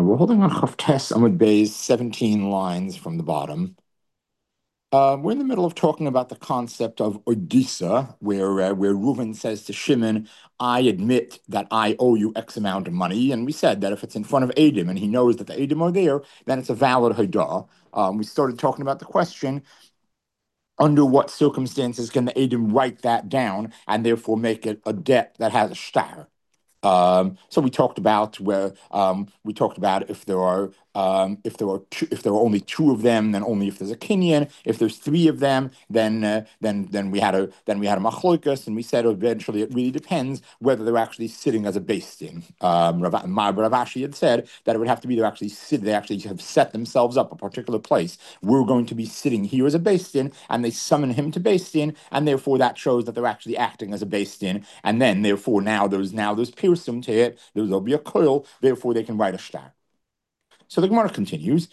We're holding on Chavtes Amud Bay's 17 lines from the bottom. We're in the middle of talking about the concept of Odisa, where Reuven says to Shimon, "I admit that I owe you X amount of money," and we said that if it's in front of Edom and he knows that the Edom are there, then it's a valid Haidah. We started talking about the question: under what circumstances can the Edom write that down and therefore make it a debt that has a shtar? So we talked about if there are only two of them, then only if there's a kinyan. If there's three of them, then we had a machlokas, and we said eventually it really depends whether they're actually sitting as a beis din. Rav Ashi had said that it would have to be they actually have set themselves up a particular place. We're going to be sitting here as a beis din, and they summon him to beis din, and therefore that shows that they're actually acting as a beis din, and then therefore there's pirsum to it. There'll be a coil, therefore they can write a shtar. So the Gemara continues.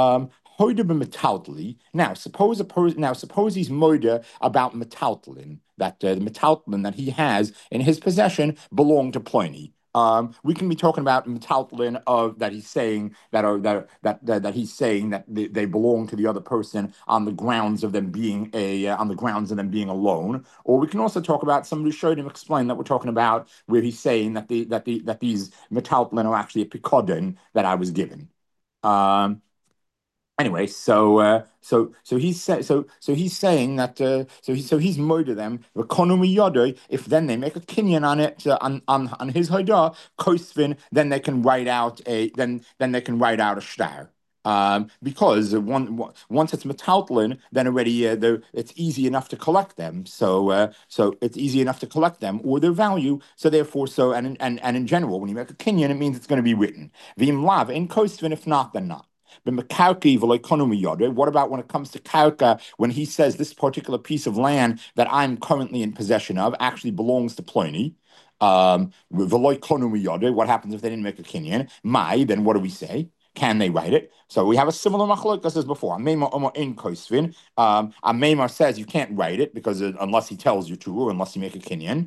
Now, suppose he's moida about metaltlin, that the metaltlin that he has in his possession belong to Pliny. We can be talking about metaltlin of that he's saying that they belong to the other person on the grounds of them being a loan, or we can also talk about somebody showed him explain that we're talking about where he's saying that these metaltlin are actually a pikodin that I was given. Um, Anyway, he's saying that he's murdered them. If then they make a kinyan on it on his haidah kosvin, then they can write out a shtar. Because once it's metaltlin, then already it's easy enough to collect them. So it's easy enough to collect them or their value. So therefore, and in general, when you make a kinyan, it means it's going to be written. V'im lav in kosvin. If not, then not. What about when it comes to Kauka, when he says this particular piece of land that I'm currently in possession of actually belongs to Pliny? What happens if they didn't make a kinyan? Then what do we say? Can they write it? So we have a similar machlokas as before. Amemar says you can't write it because unless he tells you to, or unless you make a kinyan.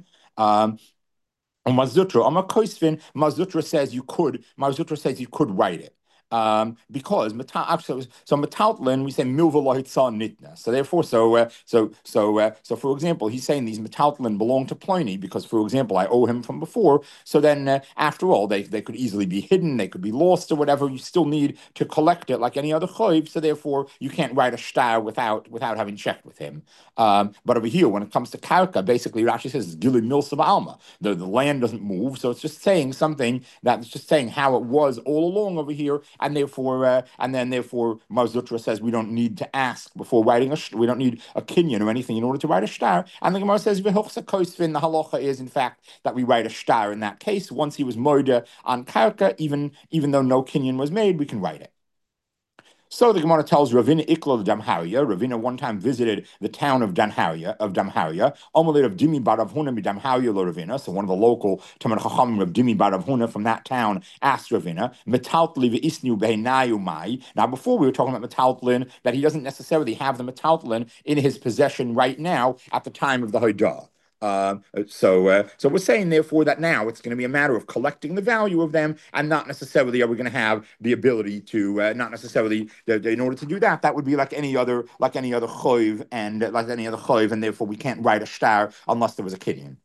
Mazutra says you could. Mazutra says you could write it. Because metaltlin, we say milva lohitza nitna. So therefore, for example, he's saying these metaltlin belong to Pliny because, for example, I owe him from before. So then, after all, they could easily be hidden, they could be lost or whatever. You still need to collect it like any other choiv. So therefore, you can't write a shtar without having checked with him. But over here, when it comes to karka, basically Rashi says gili milsa alma. The land doesn't move, so it's just saying something that's just saying how it was all along over here, and therefore Mar Zutra says we don't need to ask before writing we don't need a kinyan or anything in order to write a shtar. And the Gemara says v'hilchsa koisvin, the halacha is in fact that we write a shtar in that case. Once he was moida on karka, even though no kinyan was made, we can write it. So the Gemara tells Ravina Ikla Damharia. Ravina one time visited the town of Damharia. Omelet of Dimi Barav Huna mi Damharia lo Ravina. So one of the local Tamar Chachamim of Dimi Barav Huna from that town asked Ravina, Metaltli ve'isnu behenayu mai. Now before we were talking about metaltlin, that he doesn't necessarily have the metaltlin in his possession right now at the time of the Haidah. So we're saying, therefore, that now it's going to be a matter of collecting the value of them, and not necessarily are we going to have the ability to, not necessarily, in order to do that, that would be like any other choiv, and therefore we can't write a shtar unless there was a kinyan.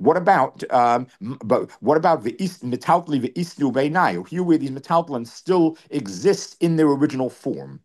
What about the metaltli ve'isnu beinayu? Here, where these metaltlins still exist in their original form.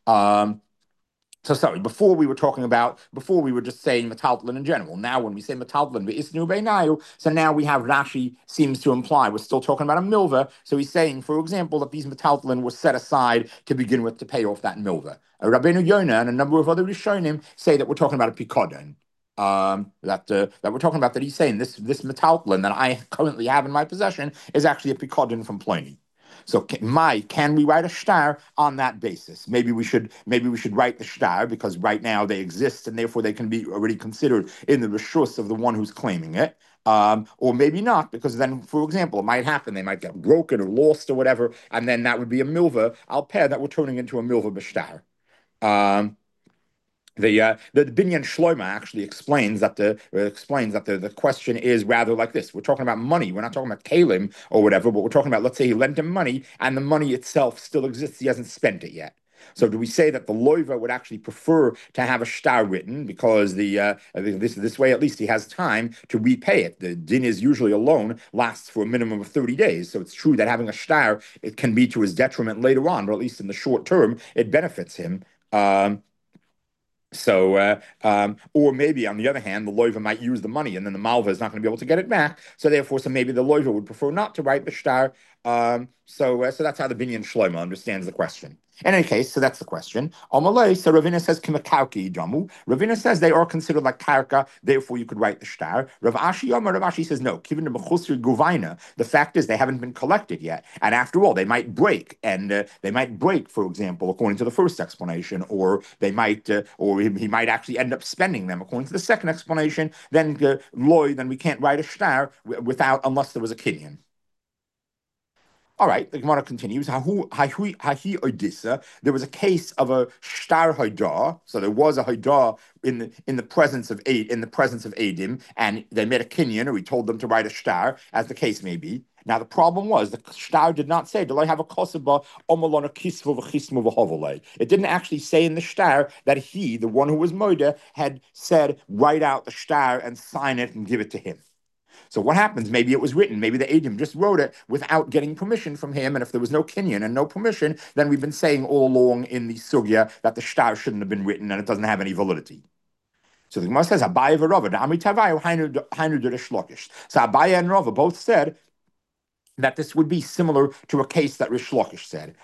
So sorry, before we were just saying metaltlin in general. Now when we say metaltlin ve'isnu beinayu, so now we have Rashi seems to imply we're still talking about a milva. So he's saying, for example, that these metaltlin were set aside to begin with to pay off that milva. Rabbeinu Yonah and a number of other Rishonim say that we're talking about a pikodon. That we're talking about, that he's saying this metaltlin that I currently have in my possession is actually a pikodon from Pliny. So can we write a shtar on that basis? Maybe we should write the shtar because right now they exist and therefore they can be already considered in the reshus of the one who's claiming it. Or maybe not, because then, for example, it might happen, they might get broken or lost or whatever, and then that would be a milva al peh that we're turning into a milva b'shtar. the Binyan Shloima actually explains that the question is rather like this. We're talking about money. We're not talking about kalim or whatever, but we're talking about, let's say he lent him money and the money itself still exists. He hasn't spent it yet. So do we say that the loiva would actually prefer to have a shtar written because this way at least he has time to repay it? The din is usually a loan lasts for a minimum of 30 days. So it's true that having a shtar, it can be to his detriment later on, but at least in the short term, it benefits him. Or maybe on the other hand, the loiva might use the money, and then the malva is not going to be able to get it back. So therefore, maybe the loiva would prefer not to write the shtar. So that's how the Binyan Shloima understands the question. In any case, so that's the question. Amalei, so Ravina says kimakauki damu. Ravina says they are considered like karka, therefore you could write the shtar. Rav Ashi says no. Given the mechusri guvaina, the fact is they haven't been collected yet, and after all, they might break, and they might break, for example, according to the first explanation, or he might actually end up spending them according to the second explanation. Then then we can't write a shtar without unless there was a kinyan. All right, the Gemara continues. There was a case of a shtar haidah. So there was a haidah in the presence of Adim, and they made a kinyan, or he told them to write a shtar, as the case may be. Now the problem was the shtar did not say, "Do I have a kosaba omalon kisvu v'chismu v'hovolei?" It didn't actually say in the shtar that he, the one who was moida, had said, "Write out the shtar and sign it and give it to him." So what happens? Maybe it was written. Maybe the Adim just wrote it without getting permission from him. And if there was no kinyan and no permission, then we've been saying all along in the sugya that the shtar shouldn't have been written and it doesn't have any validity. So the Gemara says, Abaye v'Rava, so Abaye and Rava both said that this would be similar to a case that Rish Lakish said.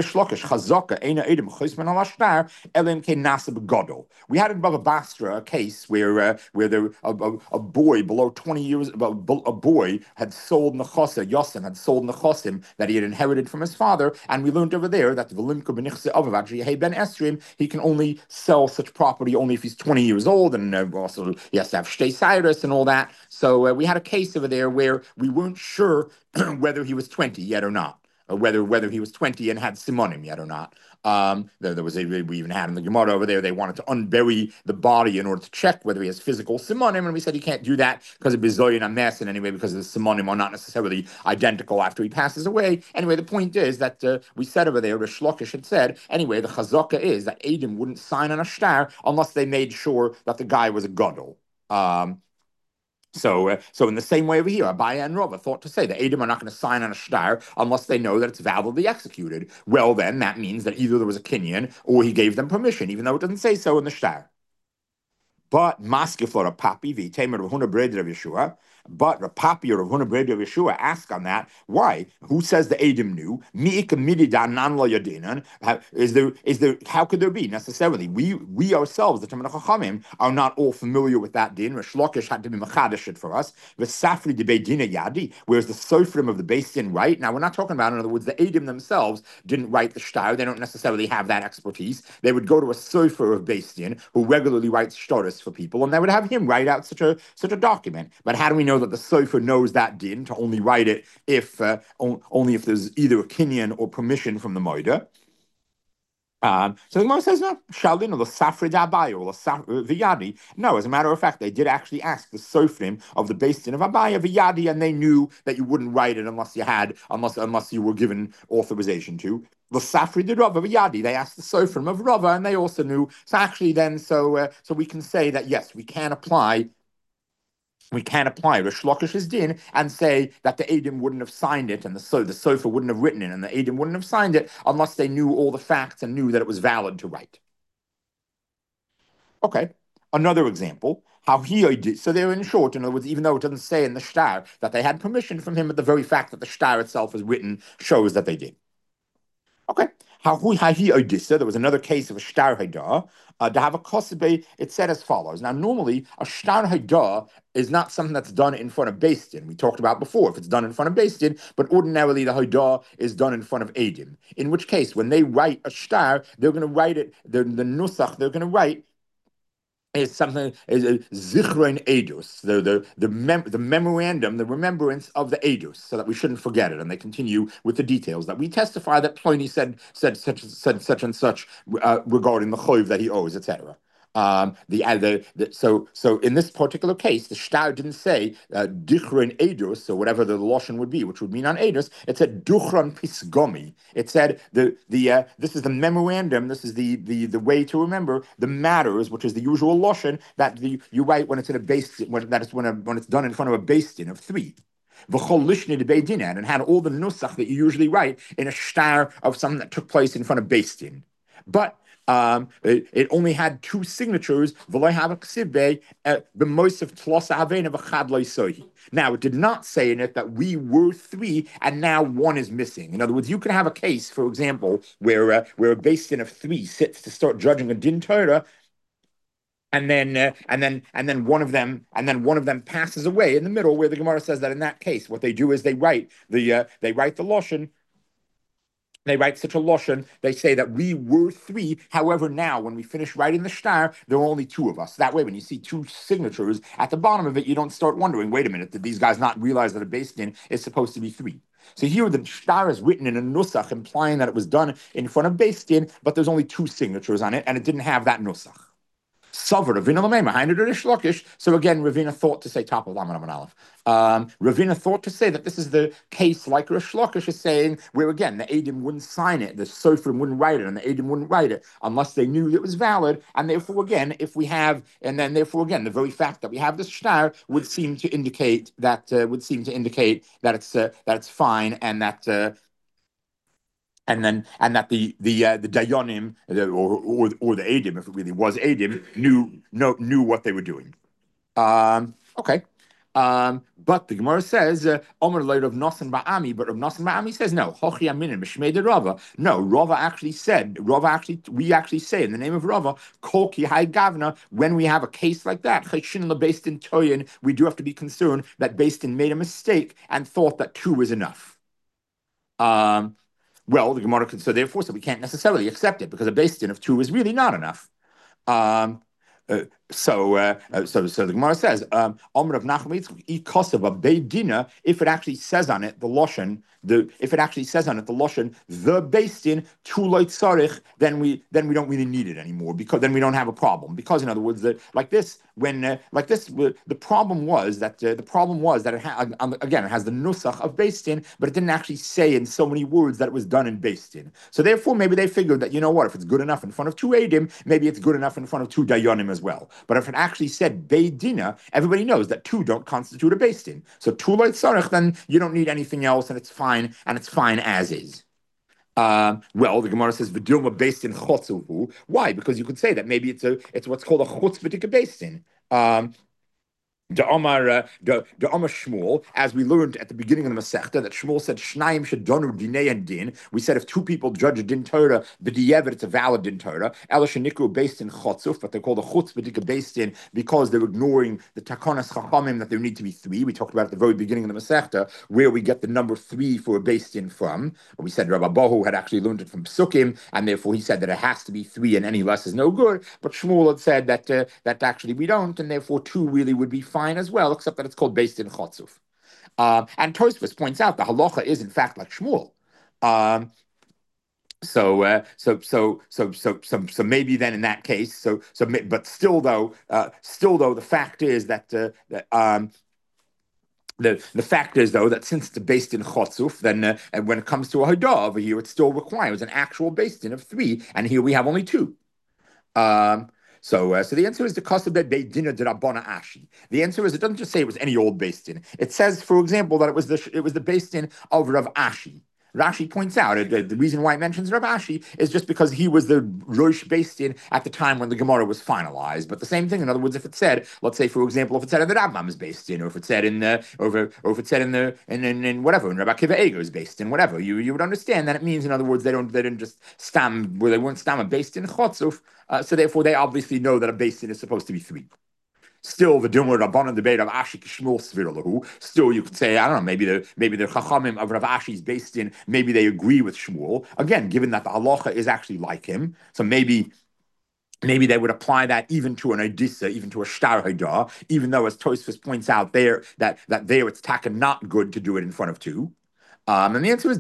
We had in Bava Basra a case where a boy below 20 years, a boy had sold Nechosa, Yosim had sold Nechosim that he had inherited from his father, and we learned over there that Ben Esrim, he can only sell such property only if he's 20 years old, and also he has to have Shtei Cyrus and all that. So we had a case over there where we weren't sure whether he was 20 yet or not, or whether he was 20 and had simonim yet or not. We even had in the Gemara over there, they wanted to unbury the body in order to check whether he has physical simonim, and we said you can't do that because of bizoyin ames, and anyway, because the simonim are not necessarily identical after he passes away. Anyway, the point is that we said over there, Rish Lakish had said, anyway, the chazaka is that Adim wouldn't sign on a shtar unless they made sure that the guy was a gadol. So in the same way over here, Abaye and Rava thought to say the Edom are not going to sign on a shtar unless they know that it's validly executed. Well, then that means that either there was a kinyan or he gave them permission, even though it doesn't say so in the shtar. But maskeflor papi v'temer of Huna Bred of Yeshua. But Rapapi or Huna Bred of Yeshua ask on that, why? Who says the Edom knew? Is there? How could there be necessarily? We ourselves, the Talmid Chachamim, are not all familiar with that din. Rish Lakish had to be machadish it for us. The Safri de Beidina Yadi, whereas the Sofrim of the Beis Din write. Now we're not talking about, in other words, the Edom themselves didn't write the shtar. They don't necessarily have that expertise. They would go to a Sofer of Beis Din who regularly writes shtaris for people, and they would have him write out such a document. But how do we know that the Sofer knows that din to only write it if only if there's either a kinyan or permission from the moida? So the Gemara says no. Shalin or the Safrid Abaye or the Viyadi. No, as a matter of fact, they did actually ask the Sofrim of the Beis Din of Abaye Viyadi, and they knew that you wouldn't write it unless you were given authorization to. The Safri did Rava Viyadi. They asked the Sofrim of Rava, and they also knew. So actually, then, so we can say that yes, we can apply Rish Lakish's din and say that the Adim wouldn't have signed it and the Sofer wouldn't have written it and the Adim wouldn't have signed it unless they knew all the facts and knew that it was valid to write. Okay, another example. How he did. So they're in short, in other words, even though it doesn't say in the shtar that they had permission from him, but the very fact that the shtar itself is written shows that they did. Okay. There was another case of a shtar haidah. To have a kosebe, it said as follows. Now, normally, a shtar haidah is not something that's done in front of Beis Din. We talked about before if it's done in front of Beis Din, but ordinarily the haidah is done in front of Adim. In which case, when they write a shtar, they're going to write it, the nusach, they're going to write is something is a zichron edus, the memorandum, the remembrance of the edus, so that we shouldn't forget it. And they continue with the details that we testify that Pliny said such and such regarding the choiv that he owes, etc. So in this particular case, the shtar didn't say dichron edus, or whatever the lashon would be, which would mean on edus. It said duchron pisgomi. It said this is the memorandum. This is the way to remember the matters, which is the usual lashon that you write when it's in a base when it's done in front of a beis din of three. And had all the nusach that you usually write in a shtar of something that took place in front of beis din. But it only had two signatures. Now, it did not say in it that we were three and now one is missing. In other words, you can have a case, for example, where a beis din of three sits to start judging a din Torah, and then one of them passes away in the middle, where the Gemara says that in that case, what they do is they write the lashon. They write such a lashon. They say that we were three. However, now when we finish writing the shtar, there are only two of us. That way, when you see two signatures at the bottom of it, you don't start wondering, wait a minute, did these guys not realize that a beis din is supposed to be three? So here the shtar is written in a nusach, implying that it was done in front of beis din, but there's only two signatures on it, and it didn't have that nusach. Savar Ravina Lamema, Hainu Rish Lakish. So again, Ravina thought to say top of Laman Aleph. Ravina thought to say that this is the case like Rish Lakish is saying, where again the Adim wouldn't sign it, the Sofrim wouldn't write it, and the Adim wouldn't write it unless they knew it was valid. And therefore, again, the very fact that we have this shtar would seem to indicate that it's fine, and that. And that the dayanim or the edim, if it really was edim, knew what they were doing. Okay. But the Gemara says, Omer Leir of Nosan Ba'ami, but Rav Nosan Ba'ami says, no, Hochi Aminin, B'Shmei de Rava. No, we actually say in the name of Rava, Kol Ki Hai Gavna, when we have a case like that, Cheshin LeBeis Din Toyin, we do have to be concerned that beis din made a mistake and thought that two is enough. Well, the Gemara could, so we can't necessarily accept it because a beis din of two is really not enough. So the Gemara says, Omer of Nachman Yitzchak, a beidina, if it actually says on it the lashon, the beis din tuloi tzarich, then we don't really need it anymore, because then we don't have a problem. Because in other words, the problem was that it has the nusach of beis din, but it didn't actually say in so many words that it was done in beis din. So therefore, maybe they figured that, you know what, if it's good enough in front of two edim, maybe it's good enough in front of two dayanim as well. But if it actually said beidina, everybody knows that two don't constitute a beis din. So tuloi tzarich, then you don't need anything else, and it's fine as is. Well, the Gemara says v'dilma beis din chotzuhu. Why? Because you could say that maybe it's what's called a chutz v'dika beis din. The Amar Shmuel, as we learned at the beginning of the Masechta, that Shmuel said Shnaim shedonu dinei and din. We said if two people judge a din Torah b'diavad, it's a valid din Torah. Ela shenikru beis din chotzuf, but they're called a chutz v'dika beis din because they're ignoring the takonas chachamim that there need to be three. We talked about at the very beginning of the Masechta where we get the number three for a beis din from. We said Rabbi Bahu had actually learned it from Psukim, and therefore he said that it has to be three, and any less is no good. But Shmuel had said that actually we don't, and therefore two really would be fine as well, except that it's called beis din chotzuf. And Tosfos points out the halacha is in fact like Shmuel. So maybe then in that case, but still though, the fact is that the fact is, though, that since it's beis din chotzuf, then and when it comes to a hadah over here, it still requires an actual beis din of three, and here we have only two. So the answer is the kasabed beidina de Rabbana Ashi. The answer is it doesn't just say it was any old beis din. It says, for example, that it was the beis din of Rav Ashi. Rashi points out the reason why it mentions Rav Ashi is just because he was the Rosh beis din at the time when the Gemara was finalized. But the same thing, in other words, if it said, let's say, for example, if it said in the Rambam's beis din, or if it said in Rabbi Akiva Eger's beis din, whatever, you would understand that it means, in other words, they didn't just stam where they weren't stam a beis din chotzuf. So therefore, they obviously know that a beis din is supposed to be three. Still, the Dilma Rabbanan debate of Ashi Kishmul Sviralahu. Still, you could say, I don't know, maybe the Chachamim of Rav Ashi's beis din, maybe they agree with Shmuel. Again, given that the halacha is actually like him, so maybe they would apply that even to an Odissa, even to a Shtar Hadah, even though, as Tosfos points out there, that there it's taka not good to do it in front of two. And the answer is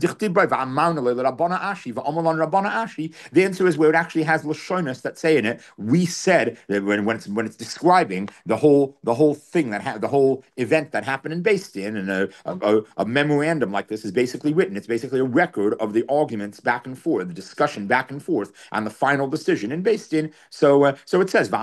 the answer is where it actually has lashonis that say in it. We said that when it's describing the whole thing the whole event that happened in Beis Din, and a memorandum like this is basically written. It's basically a record of the arguments back and forth, the discussion back and forth, and the final decision in Beis Din. So it says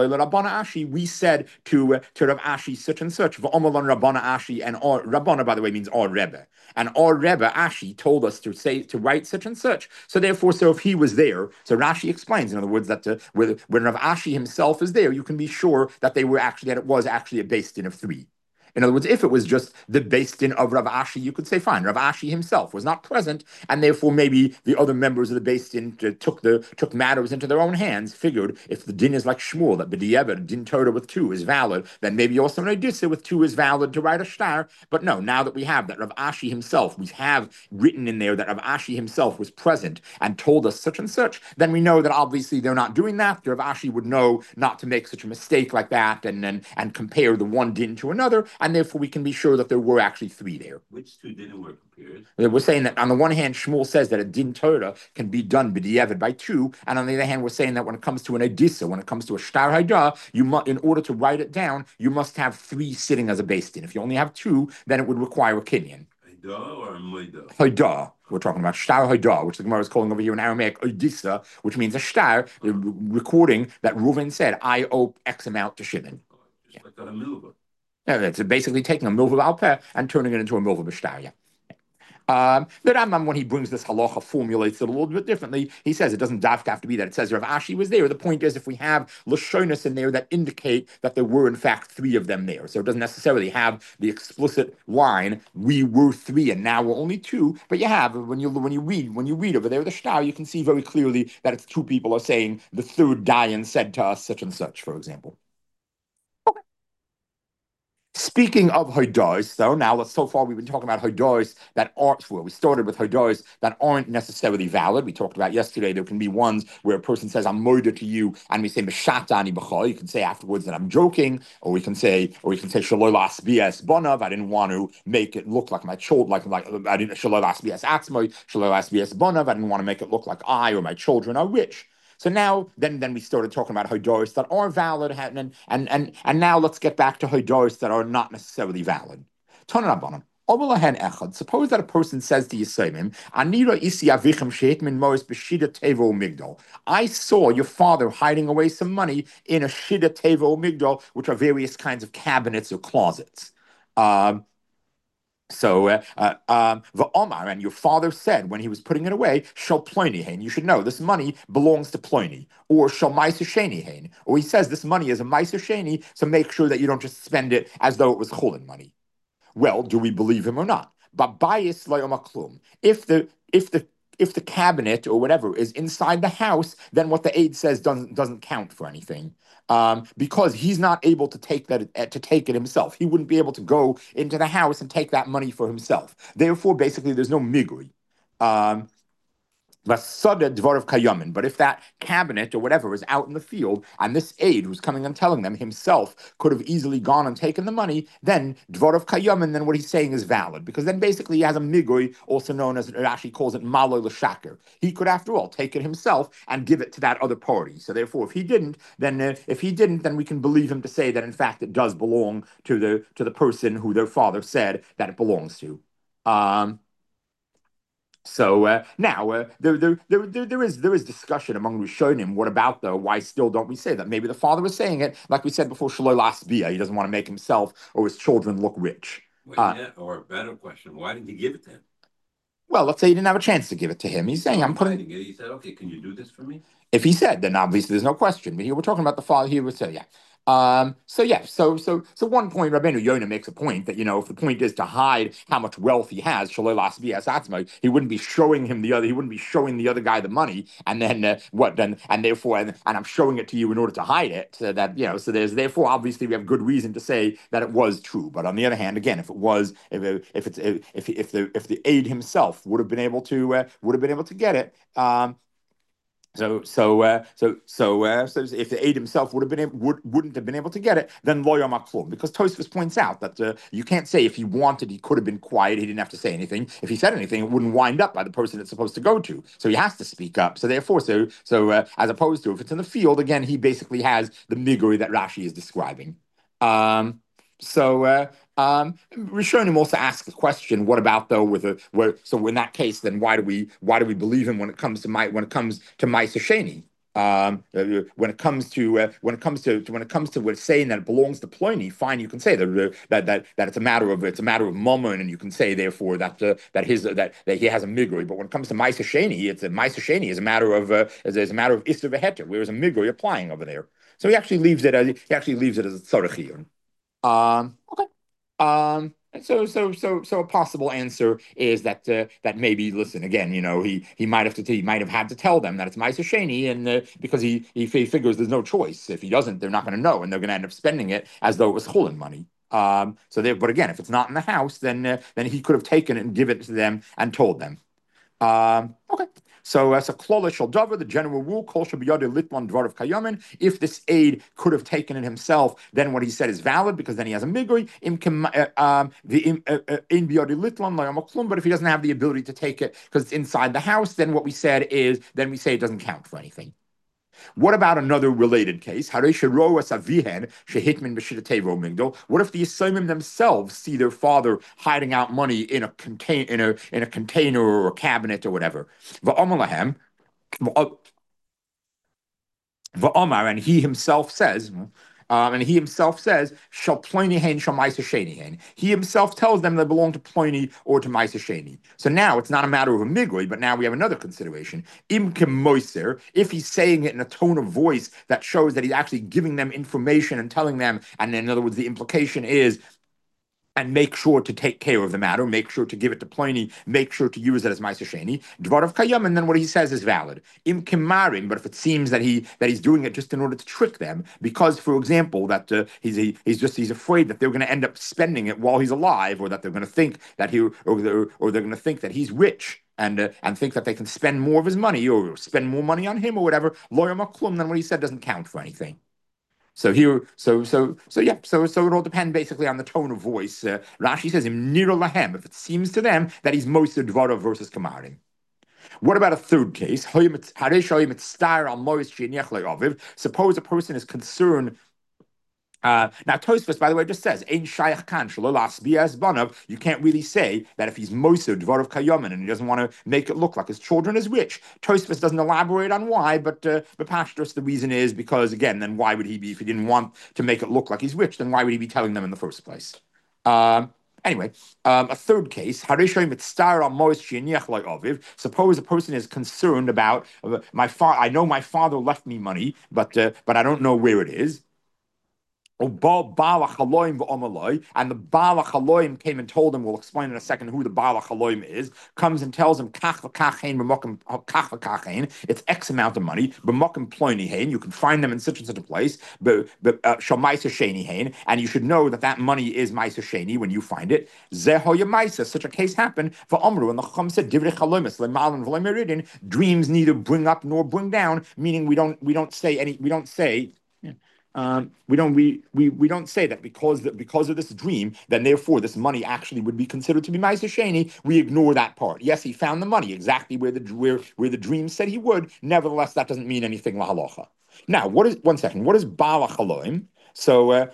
we said to Rav Ashi such and such. Rabbana Ashi, and Rabbana, by the way, means our Rebbe. And our Rebbe Ashi told us to write such and such. So therefore, so if he was there, so Rashi explains, in other words, that when Rav Ashi himself is there, you can be sure that it was actually a Beis Din of three. In other words, if it was just the Beis Din of Rav Ashi, you could say, fine, Rav Ashi himself was not present, and therefore maybe the other members of the Beis Din took matters into their own hands, figured if the din is like Shmuel, that B'di'evet, din Torah with two is valid, then maybe also an Edissa with two is valid to write a shtar. But no, now that we have that Rav Ashi himself, we have written in there that Rav Ashi himself was present and told us such and such, then we know that obviously they're not doing that. Rav Ashi would know not to make such a mistake like that and compare the one din to another, and therefore we can be sure that there were actually three there. Which two didn't work compared? We're saying that on the one hand, Shmuel says that a din Torah can be done b'di'evet by two, and on the other hand, we're saying that when it comes to an edissa, when it comes to a shtar haydah, in order to write it down, you must have three sitting as a beis din. If you only have two, then it would require a kinyan. Haydah or moida? Haydah. We're talking about shtar haydah, which the Gemara is calling over here in Aramaic edissa, which means a shtar, recording that Reuven said, I owe X amount to Shimon. Just like a milva. Yeah, it's basically taking a milva alpeh and turning it into a milva b'shtar. Yeah. The Rambam, when he brings this halacha, formulates it a little bit differently. He says it doesn't have to be that it says Rav Ashi was there. The point is, if we have lashonis in there that indicate that there were in fact three of them there, so it doesn't necessarily have the explicit line "we were three and now we're only two." But you have when you read over there the shtar, you can see very clearly that it's two people are saying the third dayan said to us such and such, for example. Speaking of hodos, though, so far we've been talking about hodos that aren't, well, we started with hodos that aren't necessarily valid. We talked about yesterday, there can be ones where a person says, I'm moida to you, and we say, Meshatani b'chol. You can say afterwards that I'm joking, or we can say, Shalol asbias bonav, I didn't want to make it look like my child, like I didn't, Shalol asbias atzmoy, Shalol asbias bonav, I didn't want to make it look like I or my children are rich. So now, then we started talking about hodoros that are valid, and now let's get back to hodoros that are not necessarily valid. Tanarabanan. Suppose that a person says to Yisraelim, I saw your father hiding away some money in a shida tevo migdal, which are various kinds of cabinets or closets. The Omar, and your father said when he was putting it away, Shal Pliny Hain, you should know this money belongs to Pliny, or Shal Meiser Sheni Hain, or he says this money is a Meiser Sheni, so make sure that you don't just spend it as though it was Chulin money. Well, do we believe him or not? But bias klum. If the cabinet or whatever is inside the house, then what the aide says doesn't count for anything. Because he's not able to take it himself. He wouldn't be able to go into the house and take that money for himself. Therefore, basically, there's no migui. But if that cabinet or whatever is out in the field, and this aide who's coming and telling them himself could have easily gone and taken the money, then dvarav kayamin, then what he's saying is valid, because then basically he has a migui, also known as, it actually calls it malo l'shaker. He could, after all, take it himself and give it to that other party. So therefore, if he didn't, then we can believe him to say that in fact it does belong to the person who their father said that it belongs to. So now there is discussion among Rishonim. What about though? Why still don't we say that? Maybe the father was saying it, like we said before, Shalol Asbia. He doesn't want to make himself or his children look rich. Or a better question: why didn't he give it to him? Well, let's say he didn't have a chance to give it to him. He's saying, "I'm putting." He said, "Okay, can you do this for me?" If he said, then obviously there's no question. But here we're talking about the father. He would say, "Yeah." So one point, Rabbeinu Yonah makes a point that, if the point is to hide how much wealth he has, he wouldn't be showing him he wouldn't be showing the other guy the money, and then and I'm showing it to you in order to hide it, so that, so there's, therefore, obviously we have good reason to say that it was true. But on the other hand, again, if the aide himself would have been able to get it, So if the aide himself wouldn't have been able to get it, then lo yom klum. Because Tosfos points out that you can't say if he wanted, he could have been quiet. He didn't have to say anything. If he said anything, it wouldn't wind up by the person it's supposed to go to. So he has to speak up. So therefore, as opposed to if it's in the field, again, he basically has the miguri that Rashi is describing. Um, so. Rishonim also asks the question: what about though so in that case, then why do we believe him when it comes to Ma'aser Sheni? When it comes to what's saying that it belongs to Pliny, fine, you can say that it's a matter of Mammon, and you can say therefore that he has a migri. But when it comes to Ma'aser Sheni, Ma'aser Sheni is a matter of is a matter of Isser V'Heter, whereas a migri applying over there. So he actually leaves it as a tzarech. Okay. So a possible answer is that maybe, listen, again, he might have had to tell them that it's Ma'aser Sheni, and because he figures there's no choice. If he doesn't, they're not going to know, and they're going to end up spending it as though it was chulin money. But again, if it's not in the house, then he could have taken it and give it to them and told them. Okay. So as a klala shel davar, the general rule, kol shebiyadei litman dvarav kayamin. If this aide could have taken it himself, then what he said is valid because then he has a migui. In biyadei litman layamoklum. But if he doesn't have the ability to take it because it's inside the house, then what we said is then we say it doesn't count for anything. What about another related case? What if the Yisraelim themselves see their father hiding out money in a container or a cabinet or whatever? And he himself says, Shall Pliny hain shall Ma'aser Sheni hain. He himself tells them they belong to Pliny or to Ma'aser Sheni. So now it's not a matter of a migui, but now we have another consideration. Imkim moiser, if he's saying it in a tone of voice that shows that he's actually giving them information and telling them, and in other words, the implication is and make sure to take care of the matter, make sure to give it to Pliny, make sure to use it as Ma'aser Sheni. Dvarav Kayam, and then what he says is valid. Im Kimarim, but if it seems that he's doing it just in order to trick them, because, for example, that he's afraid that they're going to end up spending it while he's alive, or that they're going to think that they're going to think that he's rich. And think that they can spend more of his money or spend more money on him or whatever. Loyal Maklum, then what he said doesn't count for anything. So it all depends basically on the tone of voice. Rashi says, "Im nira lahem," if it seems to them that he's Moser Dvara versus Kamarim. What about a third case? Suppose a person is concerned. Now Tosfos, by the way, just says Ein Shayach Kan Banav. You can't really say that if he's Moser Dvarav Kayamin and he doesn't want to make it look like his children is rich. Tosfos doesn't elaborate on why, but Pashtus, the reason is because again, then why would he be if he didn't want to make it look like he's rich? Then why would he be telling them in the first place? Anyway, a third case. Suppose a person is concerned about my father. I know my father left me money, but I don't know where it is. And the Baal Chaloim came and told him, we'll explain in a second who the Baal Chaloim is, comes and tells him, it's X amount of money, you can find them in such and such a place, and you should know that money is Ma'aser Sheni when you find it. Such a case happened for Omru, and the Chacham said, dreams neither bring up nor bring down, meaning we don't say we don't say that because of this dream, then therefore this money actually would be considered to be Ma'aser Sheni. We ignore that part. Yes, he found the money exactly where the dream said he would. Nevertheless, that doesn't mean anything lahalacha. Now, what is Baal Chaloim? So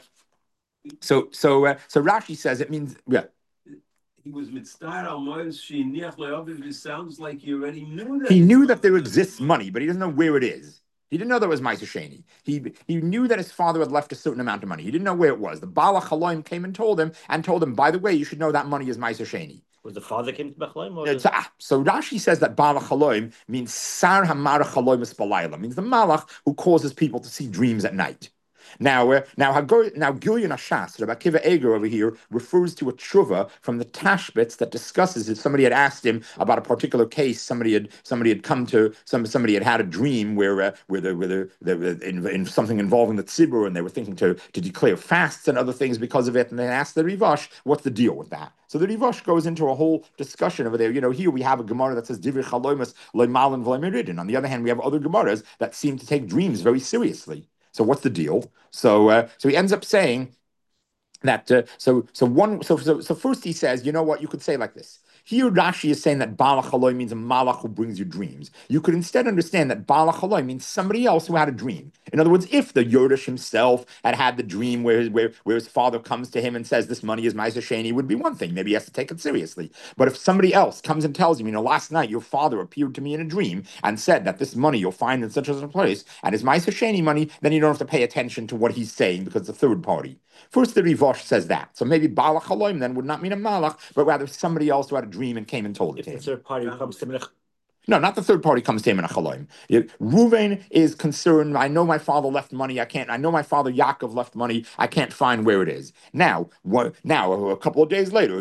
Rashi says it means He was mitzvah al moed sheniach le'oviv. It sounds like he already knew that. He knew that there exists money, but he doesn't know where it is. He didn't know that it was Ma'aser Sheni. He knew that his father had left a certain amount of money. He didn't know where it was. The Baal Chaloim came and told him, by the way, you should know that money is Ma'aser Sheni. Was the father came to Bechaloim? So Rashi says that Baal Chaloim means Sar Hamar Chaloim Espalayla, means the Malach who causes people to see dreams at night. Now Gilyon Ashas, Rabbi Akiva Eger over here refers to a tshuva from the Tashbitz that discusses if somebody had asked him about a particular case, somebody had had a dream where in something involving the tzibur, and they were thinking to declare fasts and other things because of it, and they asked the Rivash, what's the deal with that? So the Rivash goes into a whole discussion over there. Here we have a Gemara that says Divrei Chalomas Leimalan V'Leimeridin. On the other hand, we have other Gemaras that seem to take dreams very seriously. So what's the deal? So he ends up saying that first he says, you know what, you could say like this. Here Rashi is saying that Balach Haloi means a malach who brings you dreams. You could instead understand that Balach Haloi means somebody else who had a dream. In other words, if the Yodesh himself had the dream where his father comes to him and says this money is Ma'aser Sheni, would be one thing. Maybe he has to take it seriously. But if somebody else comes and tells him, last night your father appeared to me in a dream and said that this money you'll find in such and such a place and is Ma'aser Sheni money, then you don't have to pay attention to what he's saying because it's a third party. First, the Rivosh says that. So maybe Balach Haloim then would not mean a malach, but rather somebody else who had a dream and came and told it to him. If the third party comes to No, not the third party comes to him in a chaloim. Reuven is concerned. I know my father left money. I know my father Yaakov left money. I can't find where it is. Now, a couple of days later,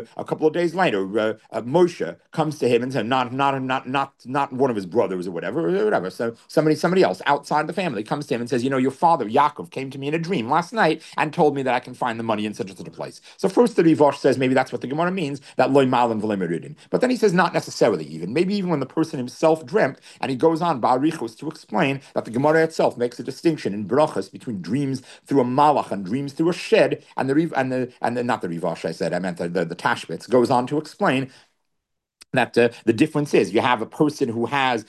Moshe comes to him and says, not one of his brothers or whatever. So somebody else outside the family comes to him and says, your father Yaakov came to me in a dream last night and told me that I can find the money in such and such a place. So first the Rivosh says maybe that's what the Gemara means, that loy malan v'loy meridin. But then he says not necessarily even. Maybe even when the person himself dreamt, and he goes on Ba'arichos to explain that the Gemara itself makes a distinction in brachas between dreams through a malach and dreams through a shed, and not the Rivash I said, I meant the Tashbitz goes on to explain that the difference is you have a person who has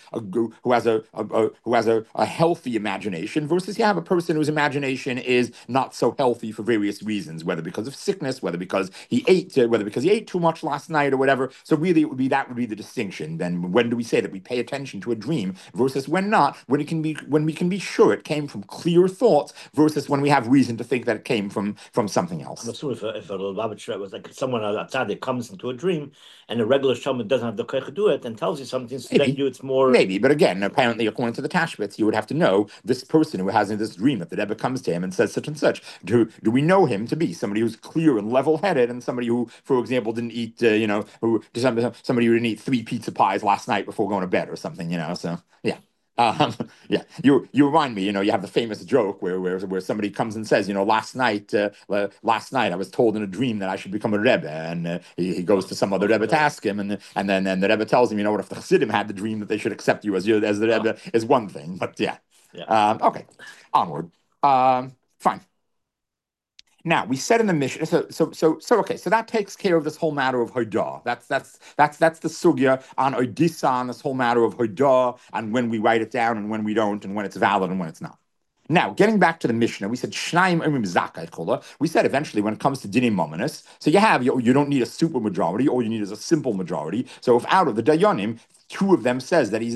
a healthy imagination versus you have a person whose imagination is not so healthy for various reasons, whether because of sickness, whether because he ate too much last night or whatever. So really, that would be the distinction. Then when do we say that we pay attention to a dream versus when not? When we can be sure it came from clear thoughts versus when we have reason to think that it came from something else. I'm assuming if a Lubavitch was like someone outside that comes into a dream and a regular shaman doesn't have the koich to do it and tells you something, so then it's more... Maybe, but again, apparently, according to the Tashbitz, you would have to know this person who has this dream that the Rebbe comes to him and says such and such. Do we know him to be somebody who's clear and level-headed and somebody who, for example, didn't eat, somebody who didn't eat 3 pizza pies last night before going to bed or something, so, yeah. You remind me, you have the famous joke where somebody comes and says, last night I was told in a dream that I should become a Rebbe, and he goes to some other Rebbe to ask him, and then the Rebbe tells him, what if the Chassidim had the dream that they should accept you as the Rebbe is one thing, but yeah. Okay, onward. Fine. Now we said in the Mishnah, so that takes care of this whole matter of Hodah. That's the sugya on Odissa, on this whole matter of Hodah, and when we write it down and when we don't, and when it's valid and when it's not. Now, getting back to the Mishnah, we said Shnayim Imrim Zakai Chola. We said eventually when it comes to Dinim Mominus, so you don't need a super majority, all you need is a simple majority. So if out of the Dayanim, two of them say that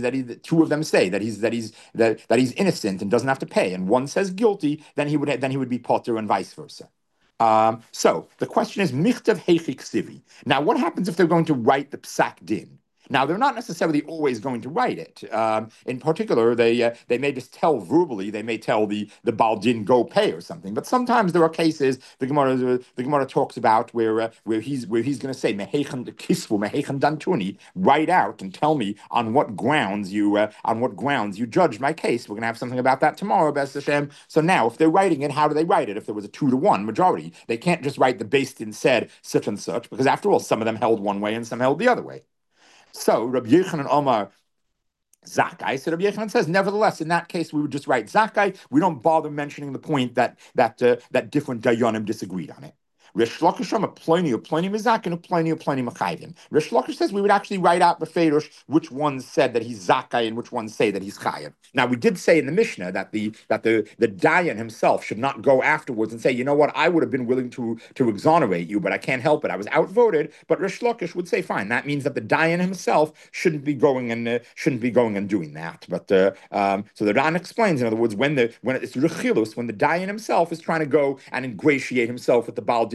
he's innocent and doesn't have to pay, and one says guilty, then he would be potter and vice versa. So the question is Michtav Heichi Ksivi. Now, what happens if they're going to write the Psak Din? Now, they're not necessarily always going to write it. In particular, they may just tell verbally. They may tell the Baal Din go pay or something. But sometimes there are cases the Gemara talks about where he's going to say Mehechan Kisvu Mehechan Dantuni, write out and tell me on what grounds you judged my case. We're going to have something about that tomorrow, B'ez Hashem. So now, if they're writing it, how do they write it? If there was a 2-to-1 majority, they can't just write the Beis Din said such and such, because after all, some of them held one way and some held the other way. So Rabbi Yochanan Omar Zakai. So Rabbi Yochanan says, nevertheless, in that case, we would just write Zakai. We don't bother mentioning the point that different Dayanim disagreed on it. Rish Lakish a Pliny Mizakin, a Pliny Machayvin. Rish Lakish says we would actually write out Beferush which ones said that he's Zakai and which ones say that he's Chayav. Now we did say in the Mishnah that the Dayan himself should not go afterwards and say, you know what, I would have been willing to exonerate you, but I can't help it. I was outvoted. But Rish Lakish would say, fine, that means that the Dayan himself shouldn't be going and doing that. But so the Ran explains, in other words, when it's Rechilus, when the Dayan himself is trying to go and ingratiate himself with the Baal Din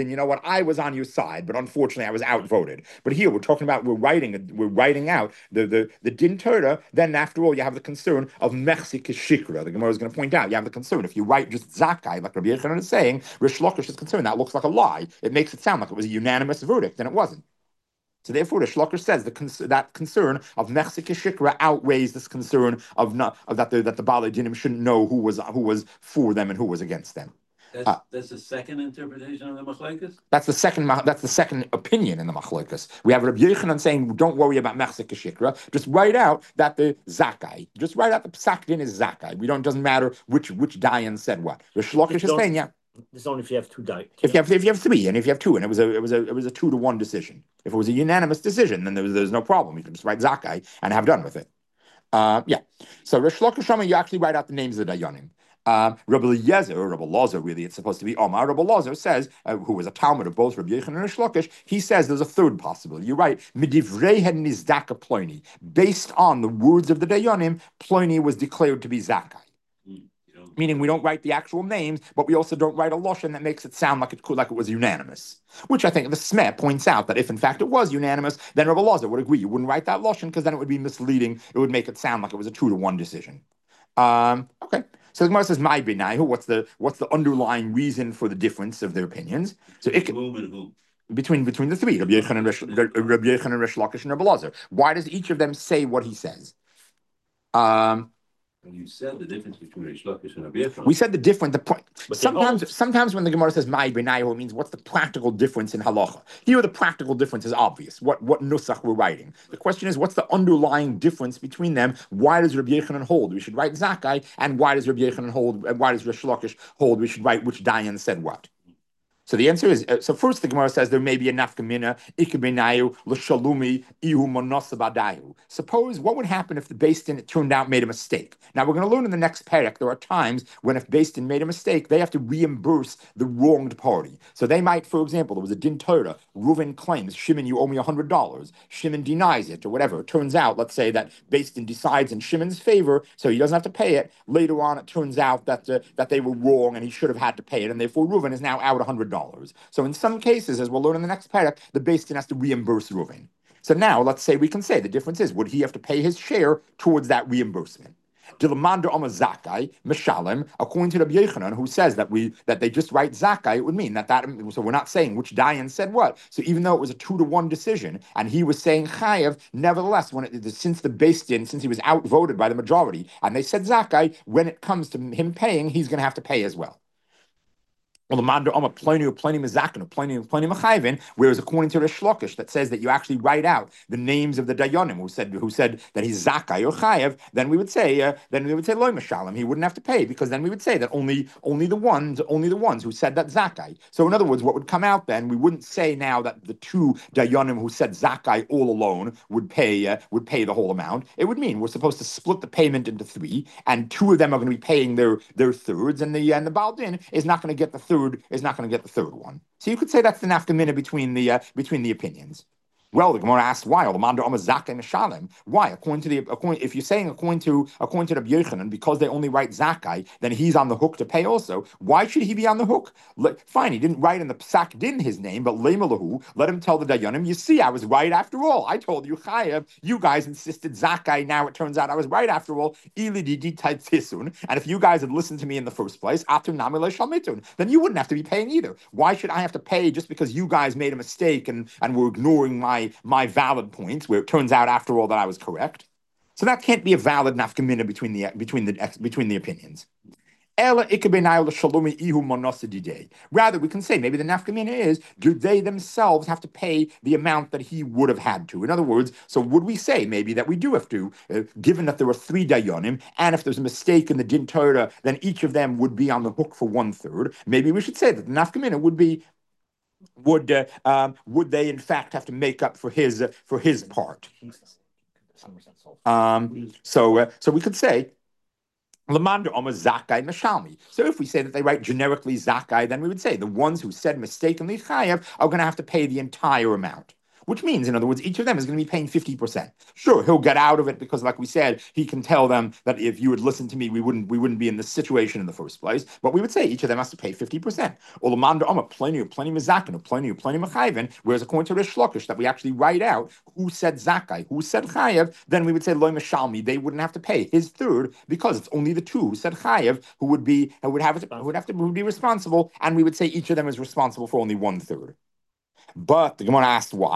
din, you know what, I was on your side, but unfortunately I was outvoted. But here we're talking about we're writing out the din Torah. Then after all, you have the concern of mechsi keshikra. The Gemara is going to point out you have the concern if you write just zakai, like Rabbi Yochanan is saying, Rish Lakish is concerned that looks like a lie. It makes it sound like it was a unanimous verdict, and it wasn't. So therefore, the Shloker says that concern of Mechsik Shikra outweighs this concern of that the Baalei Dinim shouldn't know who was for them and who was against them. That's the second interpretation of the Machlekes? That's the second opinion in the Machlekes. We have Rabbi Yochanan saying, don't worry about Mechsik Shikra. Just write out that the Zakai. Just write out the Psak Din is Zakai. It doesn't matter which Dayan said what. The Shloker is saying, yeah. It's only if you have two diet. If you have three, and if you have two, and it was a 2-1 decision. If it was a unanimous decision, then there's no problem. You can just write Zakai and have done with it. Yeah. So Rish Lakish, you actually write out the names of the Dayanim. Rabbi Eliezer, or Rabbi Lazar, really, it's supposed to be Omar. Rabbi Lazar says, who was a Talmud of both Rabbi Yochanan and Rish Lakish, he says there's a third possibility. You're right. Midivrei nizdaka Ploni. Based on the words of the Dayanim, Ploni was declared to be Zakai. Meaning we don't write the actual names, but we also don't write a lashon that makes it sound like it was unanimous. Which I think the Smeh points out that if in fact it was unanimous, then Rabbi Lazar would agree. You wouldn't write that lashon because then it would be misleading. It would make it sound like it was a 2-1 decision. Okay. So the Gemara says, "My b'nayu." What's the underlying reason for the difference of their opinions? So between the three, Rabbi Yochanan, Rish Lakish, and Rabbi Lazar. Why does each of them say what he says? You said the difference between Rish Lakish and Rabbi Yochanan. We said the point. Sometimes when the Gemara says "my b'nayu," it means what's the practical difference in halacha. Here, the practical difference is obvious. What nusach we're writing. The question is, what's the underlying difference between them? Why does Rabbi Yochanan hold we should write Zakai, and why does Rabbi Yochanan hold? Why does Rish Lakish hold we should write which Dayan said what? So the answer is, so first the Gemara says there may be a nafkamina, ikabenayu, l'shalumi, ihu monosabadayu. Suppose, what would happen if the Beis Din, it turned out, made a mistake? Now we're going to learn in the next parak, there are times when if Beis Din made a mistake, they have to reimburse the wronged party. So they might, for example, there was a din Torah, Reuven claims, Shimon, you owe me $100. Shimon denies it, or whatever. It turns out, let's say that Beis Din decides in Shimon's favor, so he doesn't have to pay it. Later on, it turns out that they were wrong and he should have had to pay it, and therefore Reuven is now out $100. So in some cases, as we'll learn in the next parak, the Beis Din has to reimburse Reuven. So now, let's say we can say the difference is, would he have to pay his share towards that reimbursement? Dilamander Oma Zakai, Meshalem, according to Rabbi Yochanan, who says that they just write Zakai, it would mean that so we're not saying which Dayan said what. So even though it was a 2-1 decision, and he was saying Chayev, nevertheless, since the Beis Din, since he was outvoted by the majority, and they said Zakai, when it comes to him paying, he's going to have to pay as well. Whereas according to Rish Lakish that says that you actually write out the names of the Dayanim who said that he's Zakai or Chayev, then we would say Loi Mashalem, he wouldn't have to pay, because then we would say that only the ones who said that Zakai. So in other words, what would come out then, we wouldn't say now that the two Dayanim who said Zakai all alone would pay the whole amount. It would mean we're supposed to split the payment into 3, and 2 of them are going to be paying their thirds, and the Baal Din is not going to get the third one. So you could say that's the nafkamina between the opinions. Well, the Gemara asked why. Why? If you're saying according to Rabbi Yochanan, because they only write Zakai, then he's on the hook to pay also. Why should he be on the hook? Fine, he didn't write in the Psak Din his name, but Leimalahu, let him tell the Dayanim, you see, I was right after all. I told you Chayev, you guys insisted Zakai, now it turns out I was right after all. And if you guys had listened to me in the first place, then you wouldn't have to be paying either. Why should I have to pay just because you guys made a mistake and were ignoring my valid points, where it turns out after all that I was correct? So that can't be a valid nafkamina between the opinions. Rather, we can say maybe the nafkamina is, do they themselves have to pay the amount that he would have had to? In other words, so would we say maybe that we do have to, given that there were 3 dayanim, and if there's a mistake in the din Torah, then each of them would be on the hook for 1/3. Maybe we should say that the nafkamina would be, would they in fact have to make up for his part? So we could say Lamanda Oma Zakai Meshalmi. So if we say that they write generically Zakai, then we would say the ones who said mistakenly Chayev are going to have to pay the entire amount. which means, in other words, each of them is going to be paying 50%. Sure, he'll get out of it because, like we said, he can tell them that if you had listened to me, we wouldn't be in this situation in the first place. But we would say each of them has to pay 50%. Whereas according to Rish Lakish, that we actually write out who said Zakai, who said Chayev, then we would say Loy Mashalmi, they wouldn't have to pay his third because it's only the two who said Chayev who would be responsible, and we would say each of them is responsible for only one third. But the Gemara asked why.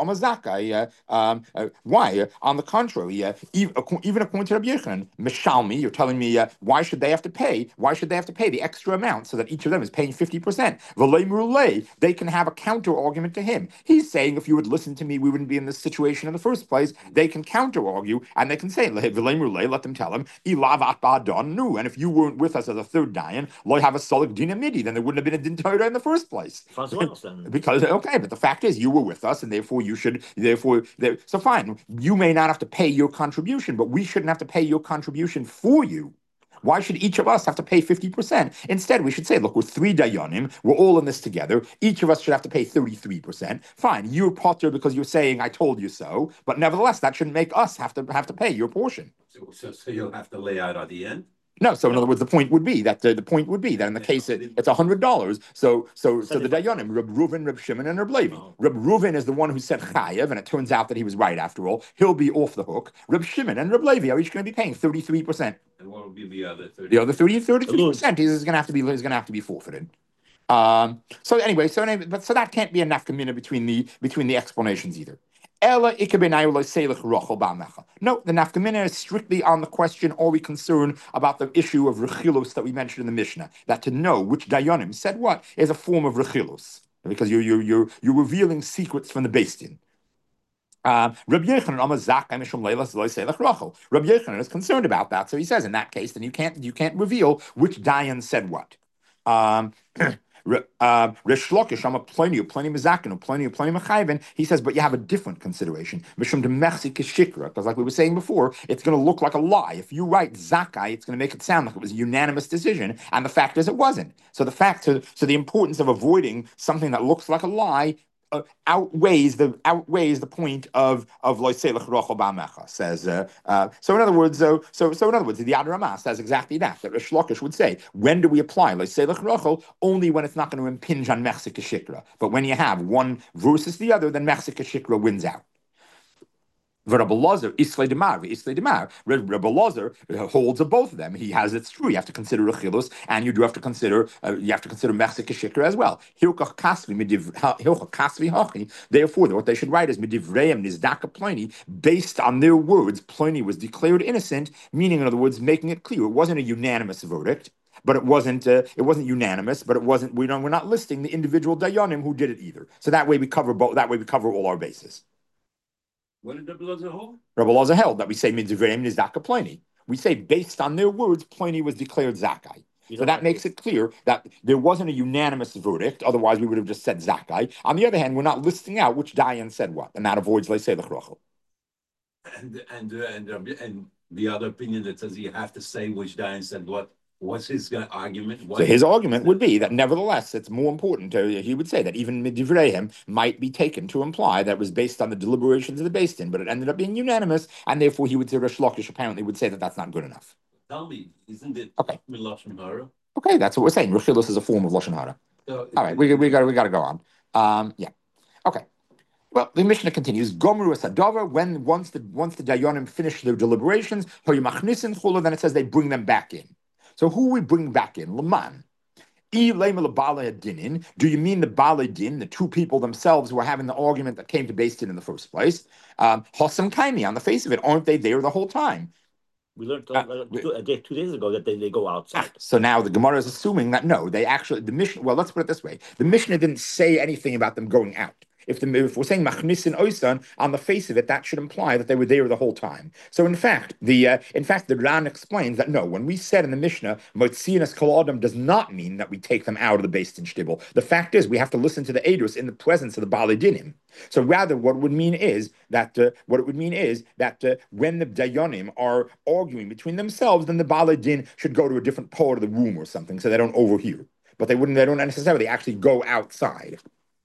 Why? On the contrary, even according to Rabbi Yochanan, Mishalmi, you're telling me why should they have to pay? Why should they have to pay the extra amount so that each of them is paying 50%? They can have a counter argument to him. He's saying if you would listen to me, we wouldn't be in this situation in the first place. They can counter argue and they can say, let them tell him, and if you weren't with us as a third dayan, have a solik dinamidi, then there wouldn't have been a din Torah in the first place. Because okay. But the fact is, you were with us, and therefore you should. So fine. You may not have to pay your contribution, but we shouldn't have to pay your contribution for you. Why should each of us have to pay 50%? Instead, we should say, look, we're three dayanim. We're all in this together. Each of us should have to pay 33%. Fine. You're potter because you're saying I told you so. But nevertheless, that shouldn't make us have to pay your portion. So you'll have to lay out at the end. No, so in other words, the point would be that in the case it's $100. So the dayanim, Reb Reuven, Reb Shimon, and Reb Levi. Reb Reuven is the one who said chayev, and it turns out that he was right after all. He'll be off the hook. Reb Shimon and Reb Levi are each going to be paying 33%. And what will be the other 30? The other 33% is going to have to be forfeited. So that can't be a nafkamina between the explanations either. No, the nafkamina is strictly on the question, are we concerned about the issue of rechilos that we mentioned in the Mishnah? That to know which dayanim said what is a form of rechilos, because you're revealing secrets from the Beis Din. Rabbi Yochanan is concerned about that, so he says in that case, then you can't reveal which dayan said what. Resh Lakish, I'm a plenty mezakenu, plenty mechayven. He says, but you have a different consideration. Mishum de mechzik shikra, because like we were saying before, it's going to look like a lie. If you write zakai, it's going to make it sound like it was a unanimous decision, and the fact is it wasn't. So the importance of avoiding something that looks like a lie outweighs the point of loiselech rochel ba'amecha. Says so. In other words, the Yad Ramah says exactly that. That Rish Lakish would say, when do we apply loiselech rochel? Only when it's not going to impinge on mechzik shikra. But when you have one versus the other, then mechzik shikra wins out. Rabbi Lazar, Islay Demar. Rabbi Lazar holds of both of them. He has, it's true. You have to consider Rechilus, and you do have to consider Mechzik Shikra as well. Hilchach Kasvi Hachi. Therefore, what they should write is Medivreim Nizdaka Pliny. Based on their words, Pliny was declared innocent. Meaning, in other words, making it clear it wasn't a unanimous verdict. But it wasn't unanimous. But it wasn't. We're not listing the individual dayanim who did it either. So that way we cover both. That way we cover all our bases. What did Rabbi Lazar hold? Rabbi Lazar held that we say Midzvrayim Nizaka Pliny. We say based on their words, Pliny was declared Zakai. So that makes it clear that there wasn't a unanimous verdict. Otherwise, we would have just said Zakai. On the other hand, we're not listing out which Dayan said what, and that avoids Leiselech Rochel. And the other opinion that says you have to say which Dayan said what. What's his argument? So his argument would be that nevertheless, it's more important. He would say that even Midivrehim might be taken to imply that it was based on the deliberations of the Beis Din, but it ended up being unanimous, and therefore he would say, Rish Lakish apparently would say that that's not good enough. Tell me, isn't it okay? Lashon Hara? Okay, that's what we're saying. Rechilus is a form of Lashon Hara. All right, we got to go on. Yeah, okay. Well, the Mishnah continues. Gomru Asadavar. Once the Dayanim finish their deliberations, then it says they bring them back in. So who we bring back in? Laman. Do you mean the Baalei Din, the two people themselves who are having the argument that came to Beis Din in the first place? Hossam Kaimi, on the face of it, aren't they there the whole time? We learned 2 days ago that they go outside. So now the Gemara is assuming that no, they actually, the Mishnah, well, let's put it this way. The Mishnah didn't say anything about them going out. If we're saying machnisin oisan, on the face of it, that should imply that they were there the whole time. So in fact, the Ran explains that no, when we said in the Mishnah, motzinas kol adam does not mean that we take them out of the Beis Din shtibel. The fact is, we have to listen to the edus in the presence of the Baalei Dinim. So rather, what it would mean is that when the dayanim are arguing between themselves, then the Baalei Din should go to a different part of the room or something, so they don't overhear. But they don't necessarily actually go outside.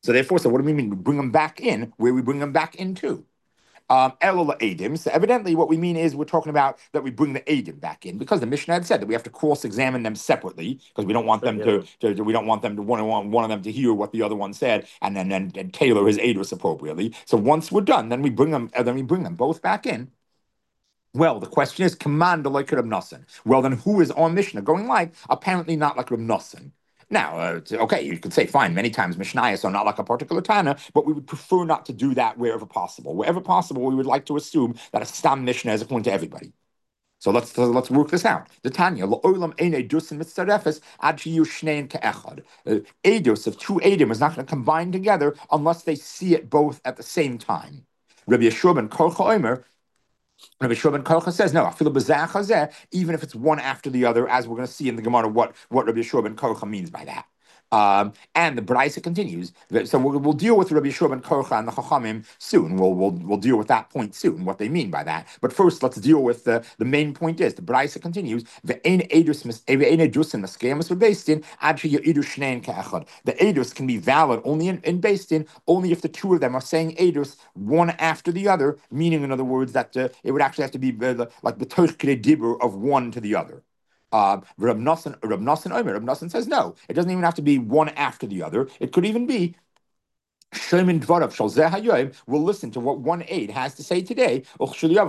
So therefore, so what do we mean? We bring them back in. Where we bring them back into? Elul Adim. So evidently, what we mean is we're talking about that we bring the Adim back in because the Mishnah had said that we have to cross-examine them separately because we don't want them we don't want them to one of them to hear what the other one said and then tailor his Adus appropriately. So once we're done, then we bring them both back in. Well, the question is, command like Reb Nosson. Well, then who is on Mishnah going like? Apparently not like Reb Nosson. Now, okay, you could say, fine, many times Mishnayos are not like a particular Tana, but we would prefer not to do that wherever possible. Wherever possible, we would like to assume that a Stam Mishnah is according to everybody. So let's work this out. The Tanya, La'olam ein Eidusin mitzarefes ad sheyu shnein ke'echad. Eidus of two Eidim is not going to combine together unless they see it both at the same time. Rabbi Yeshua ben Korcha Omer, Rabbi Yeshua ben Korcha says, no, even if it's one after the other, as we're going to see in the Gemara what Rabbi Yeshua ben Korcha means by that. And the Braisa continues. So we'll deal with Rabbi Yeshua ben Korcha and the Chachamim soon. We'll deal with that point soon, what they mean by that. But first, let's deal with the main point is the Braisa continues. The Edus can be valid only in Beis Din, only if the two of them are saying Edus one after the other, meaning in other words that it would actually have to be like the Toich Dibur of one to the other. Reb Nosson says no. It doesn't even have to be one after the other. It could even be Shemin Dvarav Shal Zeh Hayoim. We'll listen to what one aid has to say today. And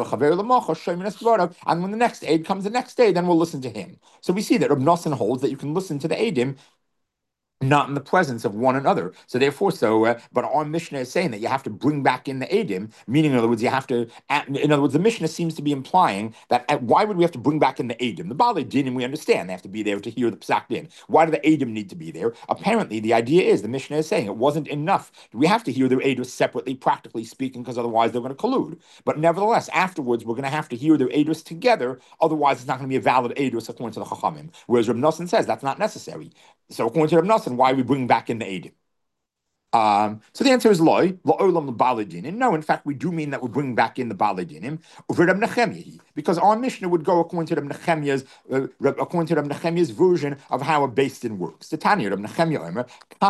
when the next aid comes the next day, then we'll listen to him. So we see that Reb Nosson holds that you can listen to the aidim not in the presence of one another. So therefore, but our Mishnah is saying that you have to bring back in the Edim, meaning in other words, the Mishnah seems to be implying that why would we have to bring back in the Edim? The Baalei Dinim, we understand, they have to be there to hear the Psak Din. Why do the Edim need to be there? Apparently, the idea is, the Mishnah is saying, it wasn't enough. We have to hear their Edus separately, practically speaking, because otherwise they're going to collude. But nevertheless, afterwards, we're going to have to hear their Edus together, otherwise it's not going to be a valid Edus according to the Chachamim. Whereas Reb Nosson says that's not necessary. So according to Reb Nosson, why we bring back in the Eidim? So the answer is loy, la'olam l'Baalei Dinim. No, in fact, we do mean that we bring back in the Baalei Dinim, because our Mishnah would go according to Reb Nechemiah's version of how a Beis Din works. The Tanya, Reb Nechemiah Omer,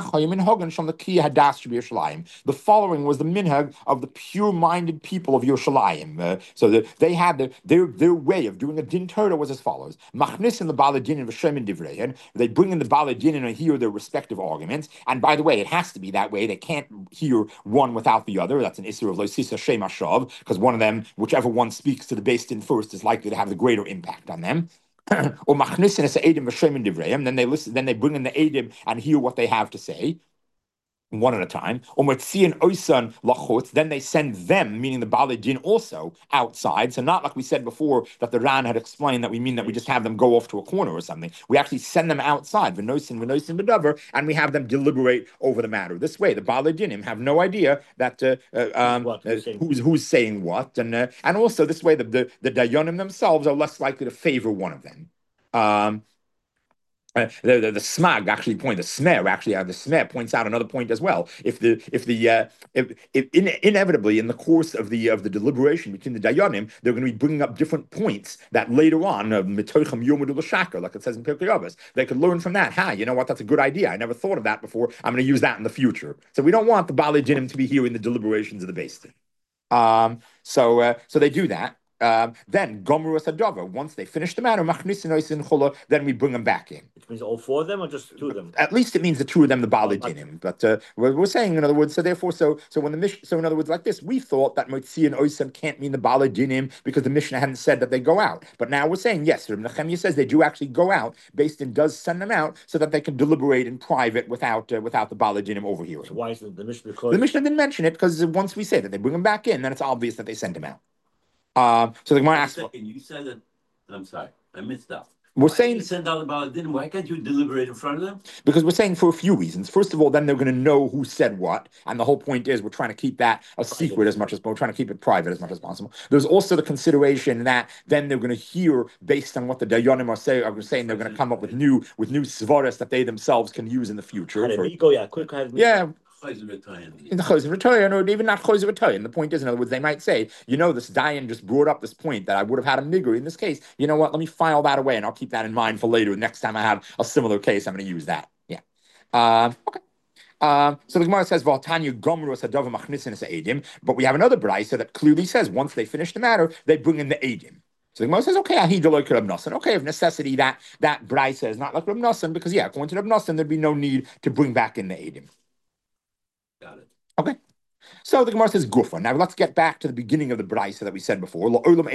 the following was the minhag of the pure-minded people of Yerushalayim. So they had their way of doing a din Torah was as follows: Machnis in the Baalei Dinim v'shemin divreihen. They bring in the Baalei Dinim and hear their respective arguments. And by the way, it has to be that way. They can't hear one without the other. That's an issue of Loisisa Shem Ashav, because one of them, whichever one speaks to the Beis Din first, is likely to have the greater impact on them. Or Machnisin es Eidim v'shemin divreihem. Then they listen. Then they bring in the Eidim and hear what they have to say, one at a time. Then they send them, meaning the Baalei Din, also outside. So not like we said before that the Ran had explained that we mean that we just have them go off to a corner or something. We actually send them outside, and we have them deliberate over the matter. This way, the Baalei Dinim have no idea that who's saying what, and also this way the Dayanim themselves are less likely to favor one of them. The Smag actually the Smer points out another point as well. If inevitably in the course of the deliberation between the Dayanim, they're going to be bringing up different points that later on, like it says in Pirkei Avos, they could learn from that. You know what? That's a good idea. I never thought of that before. I'm going to use that in the future. So we don't want the Baalei Dinim to be hearing the deliberations of the Beis Din. So they do that. Then Gomer Sadava, once they finish the matter, then we bring them back in. Which means all four of them or just two of them? At least it means the two of them, the Baalei Dinim. But we're saying, in other words, so in other words, like this, we thought that Motzi and Oisem can't mean the Baalei Dinim because the Mishnah hadn't said that they go out. But now we're saying, yes, Reb Nechemiah says they do actually go out. Beis Din does send them out so that they can deliberate in private without the Baalei Dinim overhearing. So why is the Mishnah? The Mishnah didn't mention it because once we say that they bring them back in, then it's obvious that they send him out. So the Gemara asks. You said that. I'm sorry, I missed out. We're saying send out about it. Why can't you deliberate in front of them? Because we're saying for a few reasons. First of all, then they're going to know who said what, and the whole point is we're trying to keep that a secret as much as we're trying to keep it private as much as possible. There's also the consideration that then they're going to hear based on what the Dayanim are saying. They're going to come up with new svaras that they themselves can use in the future. Yeah. In the Choshen V'Toyin, or even not Choshen V'Toyin. The point is, in other words, they might say, this Dayan just brought up this point that I would have had a nigger in this case. You know what? Let me file that away, and I'll keep that in mind for later. Next time I have a similar case, I'm going to use that. Yeah. Okay. So the Gemara says, "V'atanya gomru sadav machnisin edim," but we have another brayso that clearly says once they finish the matter, they bring in the edim. So the Gemara says, "Okay, ahi deloy Reb Nosson." Okay, of necessity, that brayso is not like Reb Nosson because according to Reb Nosson, there'd be no need to bring back in the edim. Got it. Okay. So the Gemara says Gufa. Now let's get back to the beginning of the brayso that we said before. We said the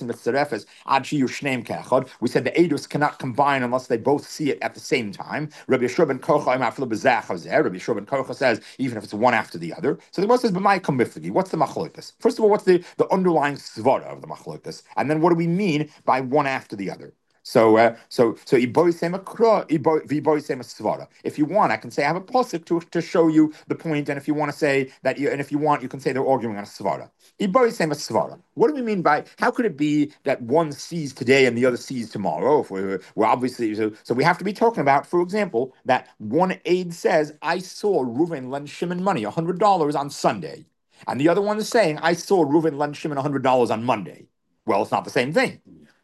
edus cannot combine unless they both see it at the same time. Rabbi Yeshua ben Kocha says even if it's one after the other. So the Gemara says, "B'mai kam miflagi." What's the machlokes? First of all, what's the underlying svara of the machlokes? And then what do we mean by one after the other? So if you want, I can say I have a pasuk to show you the point, and if you want to say that, and if you want, you can say they're arguing on a svara. What do we mean by? How could it be that one sees today and the other sees tomorrow? If we're obviously so we have to be talking about, for example, that one aide says, "I saw Reuven lend Shimon money, $100 on Sunday," and the other one is saying, "I saw Reuven lend Shimon $100 on Monday." Well, it's not the same thing.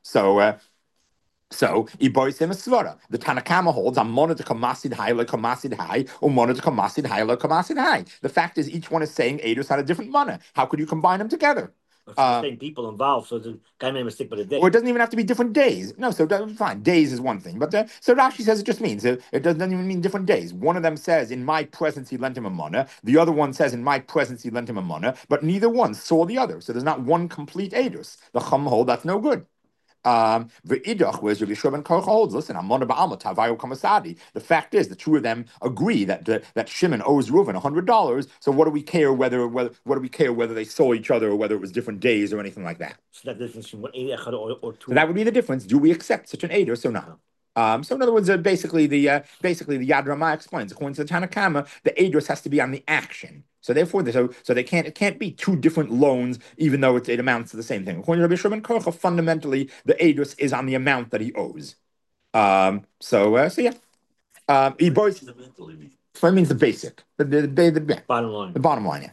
So, Iboisim Svara. The Tanakama holds on Monad Kamasid High, like Kamasid High, or Monad Kamasid High, like Kamasid High. The fact is, each one is saying Eidos had a different mana. How could you combine them together? The same people involved, so the guy made a mistake by the day. Or it doesn't even have to be different days. No, so fine. Days is one thing. But so Rashi says it just means it doesn't even mean different days. One of them says, "In my presence he lent him a mana." The other one says, "In my presence he lent him a mana." But neither one saw the other. So there's not one complete Eidos. The Chum hold that's no good. V'idach, whereas Rabbi Yeshua ben Kocha holds, listen, Amona ba'alma tavayu kamasadi. The fact is, the two of them agree that Shimon owes Reuven $100. So what do we care whether they saw each other or whether it was different days or anything like that? So that difference between one Eid Echad or two. So that would be the difference. Do we accept such an Eidos or not? So in other words, basically the Yad Ramah explains, according to the Tanakama, the Eidos has to be on the action. So therefore, it can't be two different loans, even though it amounts to the same thing. According to Rabbi Shimon Kocha, fundamentally, the Eidos is on the amount that he owes. Yeah. It means the basic, the bottom line. The bottom line, yeah.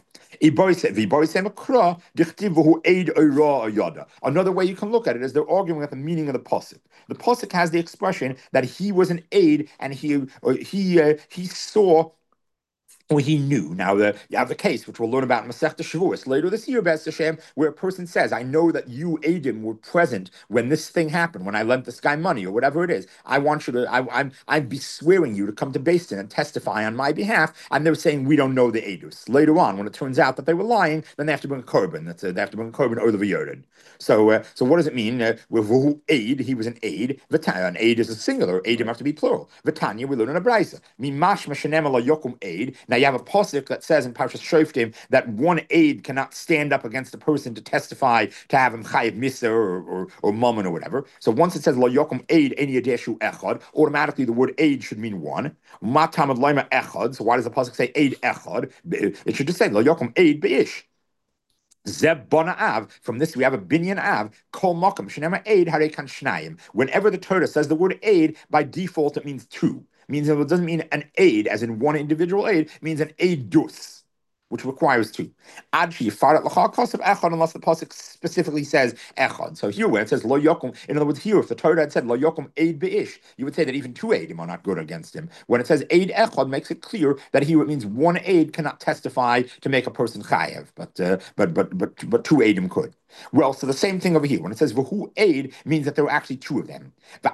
Another way you can look at it is they're arguing at the meaning of the pasuk. The pasuk has the expression that he was an aide and he saw. Or he knew. Now, you have the case, which we'll learn about in Masechta Shavuos later this year, Be'ez Hashem, where a person says, "I know that you, Adim, were present when this thing happened, when I lent this guy money, or whatever it is. I want you to, I'm beswearing you to come to Beis Din and testify on my behalf." And they're saying, "We don't know the Edus." Later on, when it turns out that they were lying, then they have to bring a korban. They have to bring a korban or the v'yored. So what does it mean? With who aid, he was an aid. An aid is a singular. Aidim have to be plural. V'tanya, we learn in a brayso. Mimash meshenem ala yokum aid. Now you have a pasuk that says in Parshas Shoftim that one aid cannot stand up against a person to testify to have him chayiv misa or mammon or whatever. So once it says la yokum aid eni yadeshu echad, automatically the word aid should mean one. Matamad laima echad. So why does the pasuk say aid echad? It should just say la yokum aid beish. Zeb Bona Av. From this, we have a binyan Av. Kol Makam Shnema Aid Harekan Shnayim. Whenever the Torah says the word aid, by default it means two. Means it doesn't mean an aid, as in one individual aid. It means an aidus, which requires two. Unless the pasuk specifically says echad. So here, where it says lo yokum, in other words, here if the Torah had said lo yokum aid beish, you would say that even two aidim are not good against him. When it says aid echad, makes it clear that here it means one aid cannot testify to make a person chayev, but two aidim could. Well, so the same thing over here. When it says v'hu aid, means that there were actually two of them.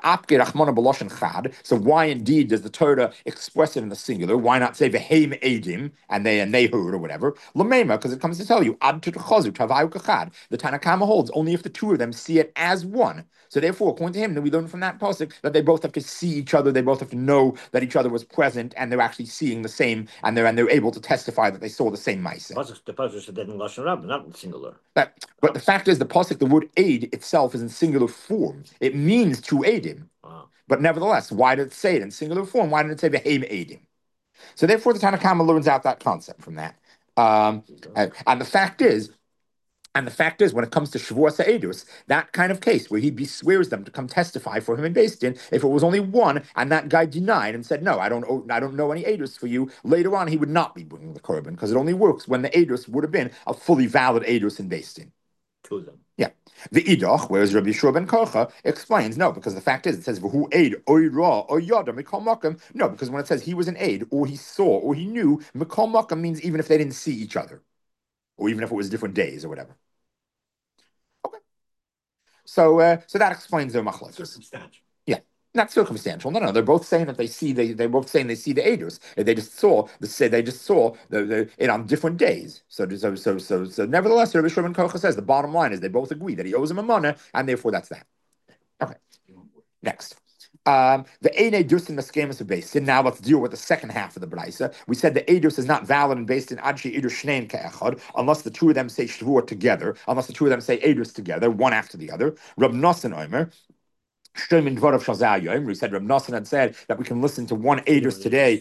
So why indeed does the Torah express it in the singular? Why not say v'heim aidim and they heard or whatever? L'meima, because it comes to tell you ad tutchazu tavayu kachad. The Tanakama holds only if the two of them see it as one. So therefore, according to him, then we learn from that pasuk that they both have to see each other. They both have to know that each other was present, and they're actually seeing the same, and they're able to testify that they saw the same ma'aseh. The pasuk said that in lashon rab, not in singular. But the fact is, the pasuk, the word aid itself is in singular form. It means two aidim. Wow. But nevertheless, why did it say it in singular form? Why didn't it say v'heim aidim? So therefore, the Tanakhama learns out that concept from that. And the fact is, when it comes to Shavuos Ha'edus, that kind of case where he beswears them to come testify for him in Beis Din, if it was only one and that guy denied and said, "No, I don't know any Edus for you," later on he would not be bringing the korban because it only works when the Edus would have been a fully valid Edus in Beis Din. Two of them. Yeah. The Idach, whereas Rabbi Yeshua ben Korcha explains, no, because the fact is, it says, V'hu aid, oy ra, oy yada, mikol makam. No, because when it says he was an aid, or he saw, or he knew, mikol makam means even if they didn't see each other, or even if it was different days or whatever. Okay. So that explains their machlokes. Circumstantial. Yeah. Not circumstantial. No. They're both saying that they see. They're both saying they see the edus. They just saw it on different days. So nevertheless, Rabbi Shimon Kocha says the bottom line is they both agree that he owes him a money, and therefore that's that. Okay. Next. The Ein Edus and the Schemas of base. Now let's deal with the second half of the Braisa. We said the Edus is not valid and based in Adshi Edus Shneim Ke'echad unless the two of them say Shvur together, unless the two of them say Edus together, one after the other. Rab Nosson Omer. Shlomin Dvarav Shazal Yoim. We said Reb Nosson had said that we can listen to one Eidos today,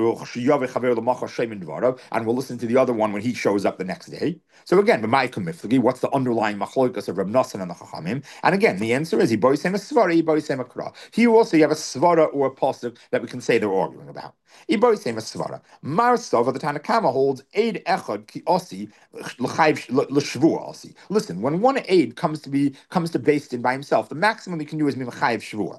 and we'll listen to the other one when he shows up the next day. So again, what's the underlying machlokas of Reb Nosson and the Chachamim? And again, the answer is he boys him a svara, he boys him a kra. Here also you have a svara or a pasuk that we can say they're arguing about. He boys him a svara. Marsov, the Tanakama holds aid echad ki osi l'shvua osi. Listen, when one aid comes to based in by himself, the maximum he can do is chayiv shvua.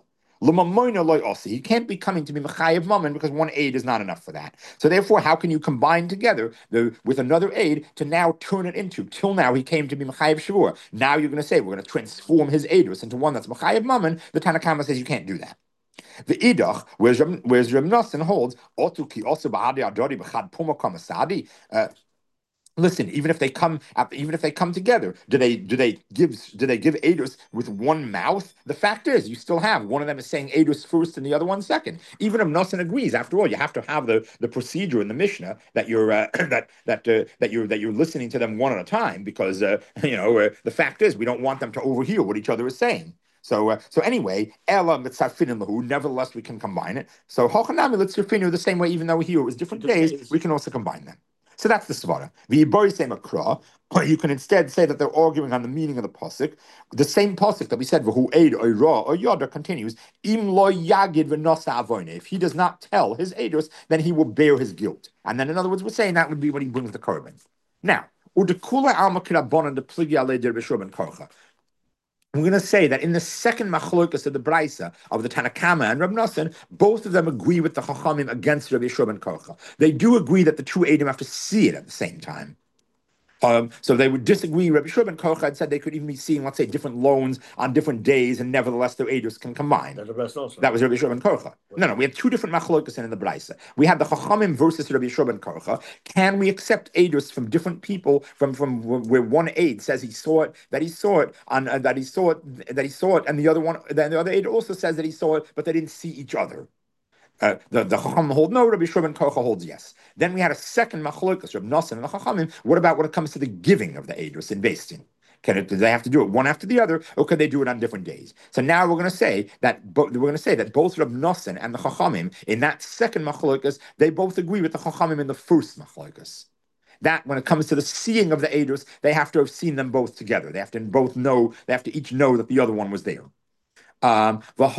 He can't be coming to be mechayiv mammon because one aid is not enough for that. So therefore, how can you combine together with another aid to now turn it into? Till now, he came to be mechayiv shvua. Now you're going to say we're going to transform his aidus into one that's mechayiv mammon. The Tanakama says you can't do that. The idach, whereas Reb Nosson holds, otu ki also ba'adi adori b'chad puma kamasadi. Listen, even if they come together, do they give edus with one mouth? The fact is, you still have one of them is saying edus first and the other one second. Even if Nosson agrees, after all, you have to have the procedure in the Mishnah that you're that you're listening to them one at a time because the fact is we don't want them to overhear what each other is saying. So anyway, Ella mitzarfinin lahu. Nevertheless, we can combine it. So hochanami mitzarfinu the same way, even though here it was different days, we can also combine them. So that's the svara. Or you can instead say that they're arguing on the meaning of the pasuk. The same pasuk that we said, "V'hu eid or ra or yada," continues. Im lo yagid v'nosa avoine. If he does not tell his edus, then he will bear his guilt. And then, in other words, we're saying that would be when he brings the korban. Now, udekula alma kirabon the pligi alei der b'shur ben korcha. We're going to say that in the second machlokas of the Braisa of the Tanakama and Reb Nosson, both of them agree with the Chachamim against Rabbi Yeshua ben Korcha. They do agree that the two Eidim have to see it at the same time. So they would disagree. Rabbi Yeshua ben Korcha had said they could even be seeing, let's say, different loans on different days, and nevertheless their edus can combine. That was Rabbi Yeshua ben Korcha. No, we have two different machlokas in the Braisa. We have the Chachamim versus Rabbi Yeshua ben Korcha. Can we accept edus from different people from where one aid says he saw it, and the other aid also says that he saw it, but they didn't see each other? The Chacham hold no, Rabbi Yeshua ben Korcha holds yes. Then we had a second machlokas, Reb Nosson and the Chachamim. What about when it comes to the giving of the edus in Beistin? Do they have to do it one after the other, or could they do it on different days? So now we're going to say that both Reb Nosson and the Chachamim in that second machlokas, they both agree with the Chachamim in the first machlokas. That when it comes to the seeing of the edus, they have to have seen them both together. They have to each know that the other one was there. The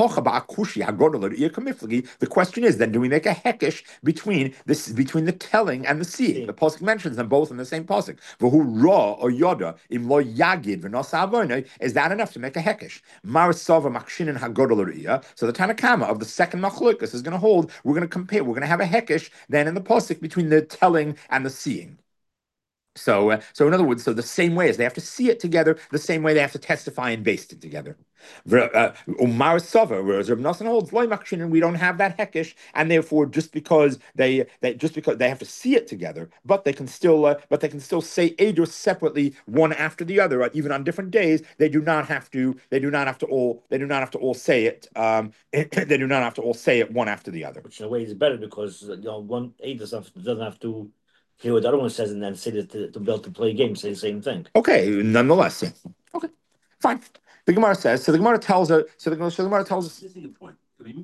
question is then, do we make a hekesh between the telling and the seeing? The pasuk mentions them both in the same pasuk. Or yoda yagid is that enough to make a hekesh? So the Tanakama of the second machlokas is going to hold. We're going to compare. We're going to have a hekesh then in the pasuk between the telling and the seeing. So in other words, the same way as they have to see it together, the same way they have to testify and base it together. Umar Sava, whereas Reb Nosson holds loy makshin, we don't have that hekesh, and therefore just because they have to see it together, but they can still say edus separately, one after the other, even on different days. They do not have to all say it. They do not have to all say it one after the other. Which in a way is better because one edus doesn't have to hear what the other one says and then say that to be able to play a game, say the same thing. Okay, nonetheless, yeah. Okay, fine. The Gemara says. So the Gemara tells us. This is the point.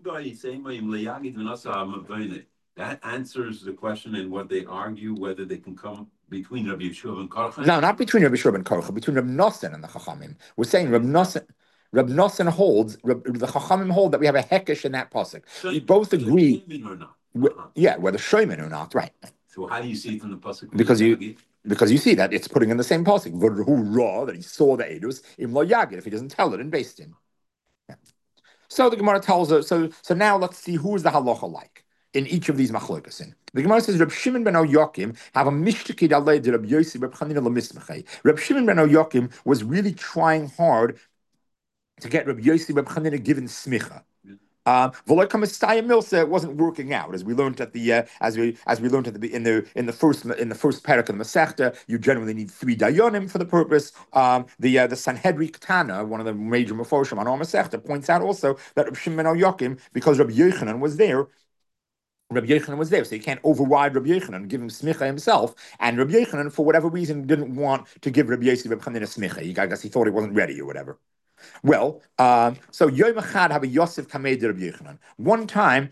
That answers the question in what they argue whether they can come between Rabbi Yeshua and Korcha. No, not between Rabbi Yeshua and Korcha. Between Reb Nosson and the Chachamim. We're saying Reb Nosson holds. The Chachamim hold that we have a hekesh in that pasuk. We both agree. Or not. Yeah, whether shoyman or not, right? So how do you see it from the pasuk? Because Because you see that it's putting in the same pasuk, V'hu ra, that he saw the edus, im lo yagid, if he doesn't tell it in Beis Din. Yeah. So the Gemara tells us, so now let's see who is the halacha like in each of these machlokas. The Gemara says Reb Shimon ben Yokim have a mishtakid alei de Reb Yossi Reb Chanina lemismachei. Reb Shimon ben Yokim was really trying hard to get Reb Yossi Reb Chanina given smicha. Milsa, it wasn't working out, as we learned at the in the first parak of the Masechta. You generally need 3 dayanim for the purpose. The Sanhedrin Ketana, one of the major meforshim on our Masechta, points out also that Reb Shimon ben Yokim, because Rabbi Yochanan was there. Rabbi Yochanan was there, so you can't override Rabbi Yochanan and give him smicha himself. And Rabbi Yochanan, for whatever reason, didn't want to give Rabbi Yossi Reb Chanina smicha. I guess he thought he wasn't ready or whatever. Well, so Yom Echad have a Yosef Kamed Rabbi Yochanan. One time,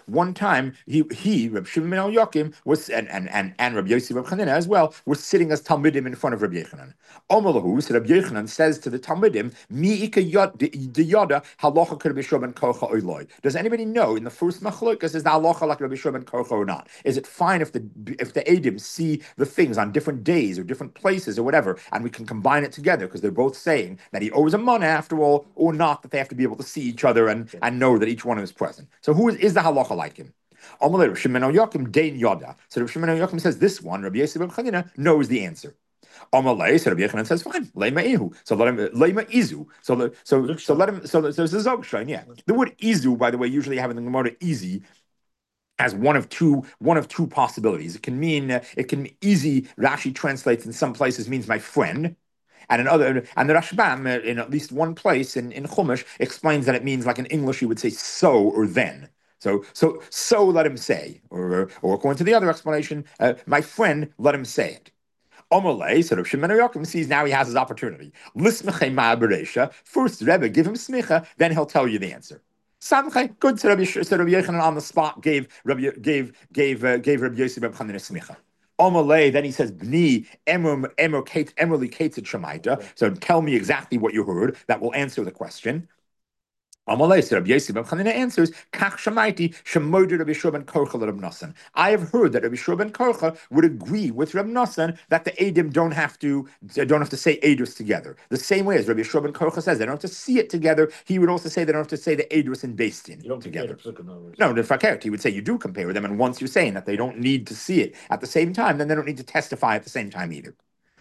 he Rabbi Shimon ben Yokim was and Rabbi Yosef Reb Chanina as well were sitting as talmidim in front of Rabbi Yochanan. Omelahu, so Rabbi Yochanan says to the talmidim, Mi ika yoda halacha Rabbi Shimon kocha oiloi. Does anybody know in the first machlokas is the halacha like Rabbi Shimon kocha or not? Is it fine if the edim see the things on different days or different places or whatever, and we can combine it together because they're both saying that he owes a money after all, or not, that they have to be able to see each other and know that each one of them is present. So who is the halacha like him? Amalei Rav Shimon Yokim Dein Yoda. So Rav Shimon Yokim says this one, Rabbi Yosef Reb Chanina, knows the answer. Amalei, so Rabbi Yochanan says fine, Leima Ihu. So let him Leima Izu. So let him. So it's a Zogshine. Yeah, the word Izu, by the way, usually having the Gemara easy has one of two possibilities. It can mean easy. Rashi translates in some places means my friend. And the Rashbam, in at least one place in Chumash, explains that it means, like in English, you would say so or then. So let him say, or according to the other explanation, my friend, let him say it. Omalei, so Rav Shimon Yokim sees now he has his opportunity. Lismechei ma'aberesha. First, Rebbe, give him smicha, then he'll tell you the answer. Samchei, good. So Rabbi Yochanan on the spot gave Rabbi Yossi Reb Chanina smicha. Omalei, then he says, Bni emor emerli ketzit shemaita. So tell me exactly what you heard. That will answer the question. Amalei, so Rabbi Yossi Reb Chanina answers, Kach shemaiti shemoder Rabbi Shua ben Korcha Reb Nosson. I have heard that Rabbi Shua ben Korcha would agree with Reb Nosson that the Eidim don't have to say Eidus together. The same way as Rabbi Shua ben Korcha says they don't have to see it together. He would also say they don't have to say the Eidus and Beis Din together. No, the Fakert, he would say you do compare them, and once you're saying that they don't need to see it at the same time, then they don't need to testify at the same time either.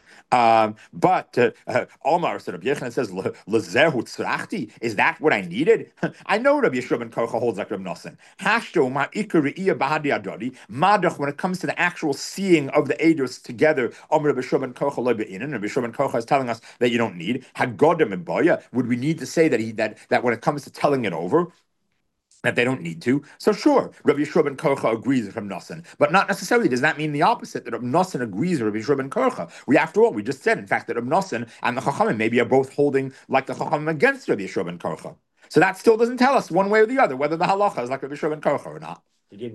But Omar, so Rabbi Yochanan says, "Lezehu tzrachti." Is that what I needed? I know Rabbi Yeshua ben Korcha holds like Rabbi Nosson. Hashto ma ikar re'iyah bahadi adodi madach. When it comes to the actual seeing of the edus together, Omar Rabbi Yeshua ben Korcha lo be'inin. Rabbi Yeshua ben Korcha is telling us that you don't need hagodim and boya. Would we need to say that when it comes to telling it over, that they don't need to? So sure, Rabbi Yeshua ben Korcha agrees with Rabbi Nosson, but not necessarily does that mean the opposite, that Rabbi Nosson agrees with Rabbi Yeshua ben Korcha. After all, we just said, in fact, that Rabbi Nosson and the Chachamim maybe are both holding like the Chachamim against Rabbi Yeshua ben Korcha. So that still doesn't tell us one way or the other whether the halacha is like Rabbi Yeshua ben Korcha or not.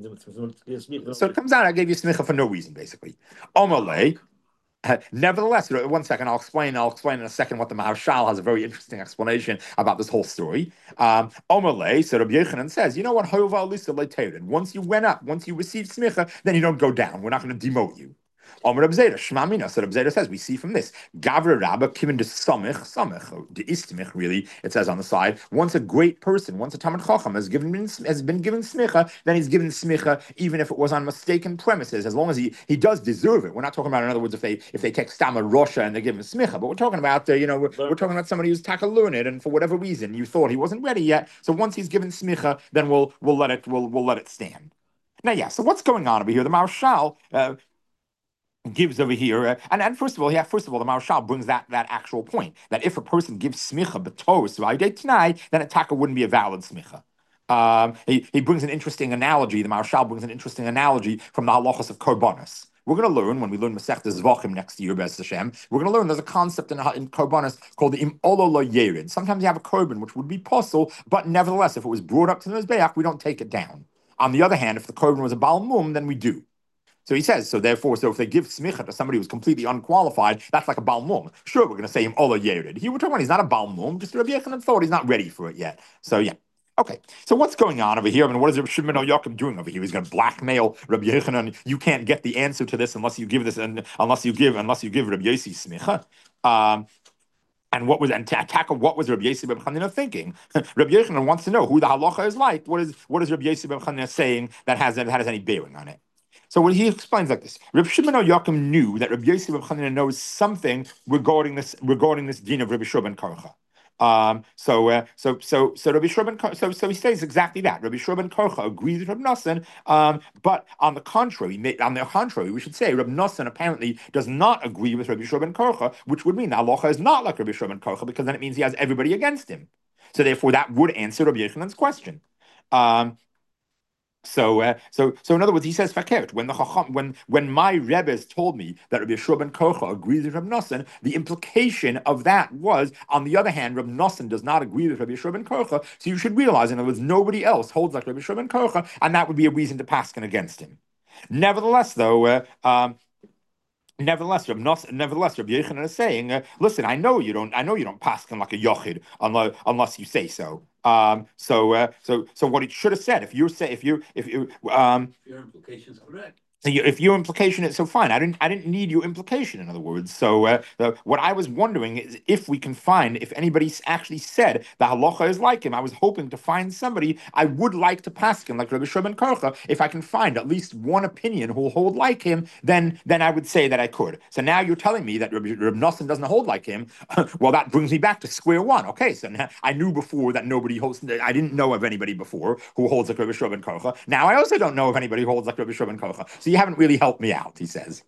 So it comes out, I gave you smicha for no reason, basically. Omalei. Nevertheless, one second, I'll explain in a second what the Maharshal has a very interesting explanation about this whole story. Omerle, so Rabbi Yochanan says, you know what? Once you went up, once you received smicha, then you don't go down. We're not going to demote you. Omer Reb Zera, Shmamina. So Reb Zera says, we see from this, Gavra Rabba Kimin de Samich, de Istimich, really, it says on the side, once a great person, once a Talmid Chacham has been given smicha, then he's given smicha, even if it was on mistaken premises, as long as he does deserve it. We're not talking about, in other words, if they take Stama Rosha and they give him smicha, but we're talking about, we're talking about somebody who's taka learned, and for whatever reason you thought he wasn't ready yet. So once he's given smicha, then we'll let it stand. Now, yeah. So what's going on over here? The Maharshal gives over here, and first of all, the Maharshal brings that actual point that if a person gives smicha b'tos v'ayidei t'nai, then a taka wouldn't be a valid smicha. He brings an interesting analogy. The Maharshal brings an interesting analogy from the halachos of korbanos. We're going to learn when we learn Masechta Zvachim next year, Be'ez Hashem. We're going to learn there's a concept in korbanos called the im olo lo yerid. Sometimes you have a korban which would be possible, but nevertheless, if it was brought up to the mizbeach, we don't take it down. On the other hand, if the korban was a bal mum, then we do. So he says, so if they give smicha to somebody who's completely unqualified, that's like a bal mum. Sure, we're going to say him ola yerid. We're talking about he's not a bal mum, just Rabbi Yochanan thought he's not ready for it yet. So yeah. Okay, so what's going on over here? I mean, what is Rabbi Shimon ben Yochim doing over here? He's going to blackmail Rabbi Yochanan. You can't get the answer to this unless you give this, and unless you give Rabbi Yossi smicha. And tackle what was Rabbi Yossi ben Chanina thinking? Rabbi Yochanan wants to know who the halacha is like. What is Rabbi Yossi ben Chanina saying that has any bearing on it? So what he explains like this: Rabbi Shimon ben Yochim knew that Rabbi Yossi ben Chanina knows something regarding this din of Rabbi Shua ben Karcha. So Rabbi Shua ben so he says exactly that. Rabbi Shua ben Karcha agrees with Rabbi Nosson, but on the contrary, we should say Rabbi Nosson apparently does not agree with Rabbi Shua ben Karcha, which would mean the halacha is not like Rabbi Shua ben Karcha, because then it means he has everybody against him. So therefore, that would answer Rabbi Yochanan's question. So in other words, he says fakert. When my Rebbe's told me that Rabbi Yeshua ben Kocha agrees with Rabbi Nosson, the implication of that was, on the other hand, Rabbi Nosson does not agree with Rabbi Yeshua ben Kocha. So you should realize, in other words, nobody else holds like Rabbi Yeshua ben Kocha, and that would be a reason to paskin against him. Nevertheless, though. Nevertheless, Rabbi Yochanan is saying, "Listen, I know you don't paskin like a yochid unless you say so. So what it should have said, if your implication is correct. If your implication is so fine, I didn't need your implication. In other words, so what I was wondering is if anybody actually said the halacha is like him. I was hoping to find somebody I would like to paskin like Rabbi Shua ben Karcha. If I can find at least one opinion who will hold like him, then I would say that I could. So now you're telling me that Rabbi Nosson doesn't hold like him. Well, that brings me back to square one. Okay, so now, I knew before that nobody holds. I didn't know of anybody before who holds like Rabbi Shua ben Karcha. Now I also don't know of anybody who holds like Rabbi Shua ben Karcha. So you haven't really helped me out, he says.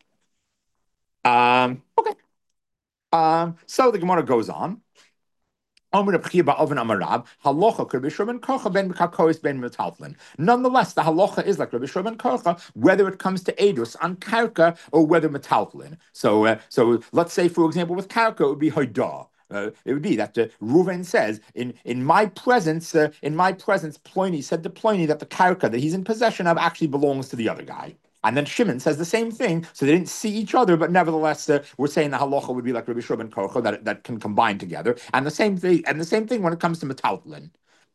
Okay. So the Gemara goes on. Nonetheless, the halacha is like Rabbi Shua ben Karcha, whether it comes to edus on karka or whether metaltlin. So let's say, for example, with karka, it would be hodah. It would be that Reuven says, in my presence, Pliny said to Pliny that the karka that he's in possession of actually belongs to the other guy. And then Shimon says the same thing, so they didn't see each other, but nevertheless, we're saying the halacha would be like Rabbi Shua ben Karcha, that can combine together. And the same thing when it comes to metaltlin.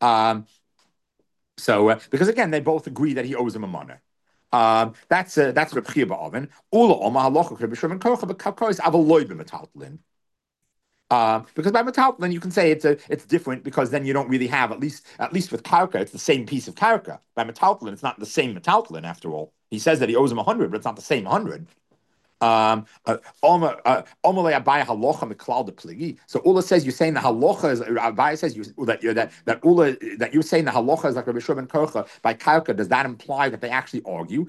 Because again, they both agree that he owes him a money. That's Reb Chia ba'oven. Ula oma halacha Rabbi Shua ben Karcha, but kakar is avaloy b'metaltlin. Because by metaltlin you can say it's different, because then you don't really have, at least with karka, it's the same piece of karka. By metaltlin, it's not the same metaltlin after all. He says that he owes him 100, but it's not the same 100. So Ula says you're saying the halacha is. Abaye says that you're saying the halacha is like Rabbi Shua ben Karcha by karka. Does that imply that they actually argue?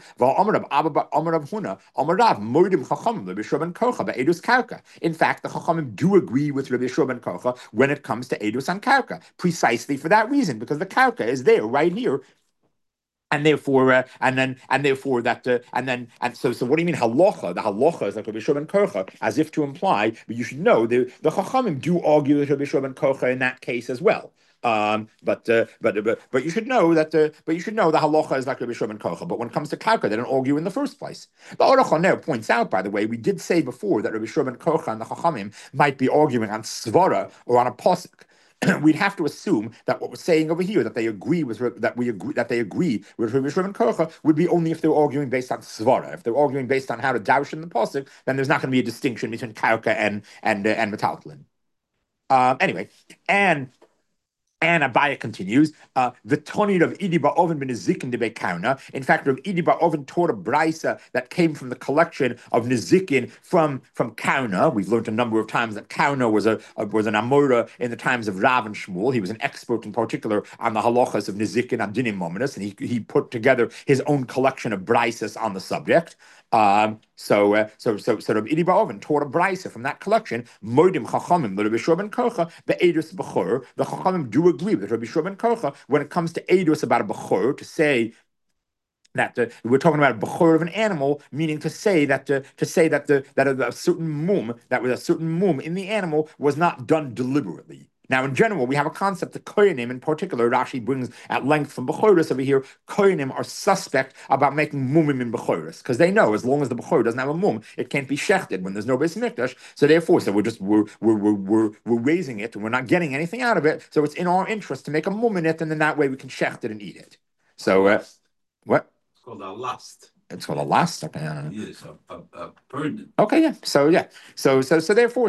In fact, the chachamim do agree with Rabbi Shua ben Karcha when it comes to edus and karka, precisely for that reason, because the karka is there right here. And therefore, so what do you mean halacha? The halacha is like Rabbi Shua ben Karcha, as if to imply, but you should know the chachamim do argue with Rabbi Shua ben Karcha in that case as well. But you should know that the halacha is like Rabbi Shua ben Karcha. But when it comes to karka, they don't argue in the first place. The Aruch HaNer points out, by the way, we did say before that Rabbi Shua ben Karcha and the chachamim might be arguing on svara or on a pasuk. We'd have to assume that what we're saying over here, that they agree with Rabbi Shua ben Karcha, would be only if they're arguing based on svara. If they're arguing based on how to darshan in the pasuk, then there's not going to be a distinction between karka and metaltlin. Anyway, and Abaye continues, the Tonid of Idi Ba'oven ben Nezikin de Bekauna. In fact, Idi Ba'oven taught a brisa that came from the collection of Nezikin from Kauna. We've learned a number of times that Kauna was an Amora in the times of Rav and Shmuel. He was an expert in particular on the halachas of Nezikin and Dinim Mominus, and he put together his own collection of brisas on the subject. So Rabbi Idi Ba'oven taught a brisa from that collection. Moedim Chachamim, the Rabbi Shua ben Karcha, be'edus b'chor. The Chachamim do agree with Rabbi Shua ben Karcha when it comes to edus about a b'chor, to say that we're talking about a b'chor of an animal, meaning to say that a certain mum in the animal was not done deliberately. Now, in general, we have a concept that koyanim, in particular, Rashi brings at length from Bechoros over here. Koyanim are suspect about making mumim in Bechoros because they know as long as the Bechor doesn't have a mum, it can't be shechted when there's no Beis Mikdash. So therefore, we're raising it and we're not getting anything out of it. So it's in our interest to make a mum in it, and then that way we can shecht it and eat it. So what? It's called a lust. It's called a last. Okay, Yes, a burden. Okay, yeah. So therefore,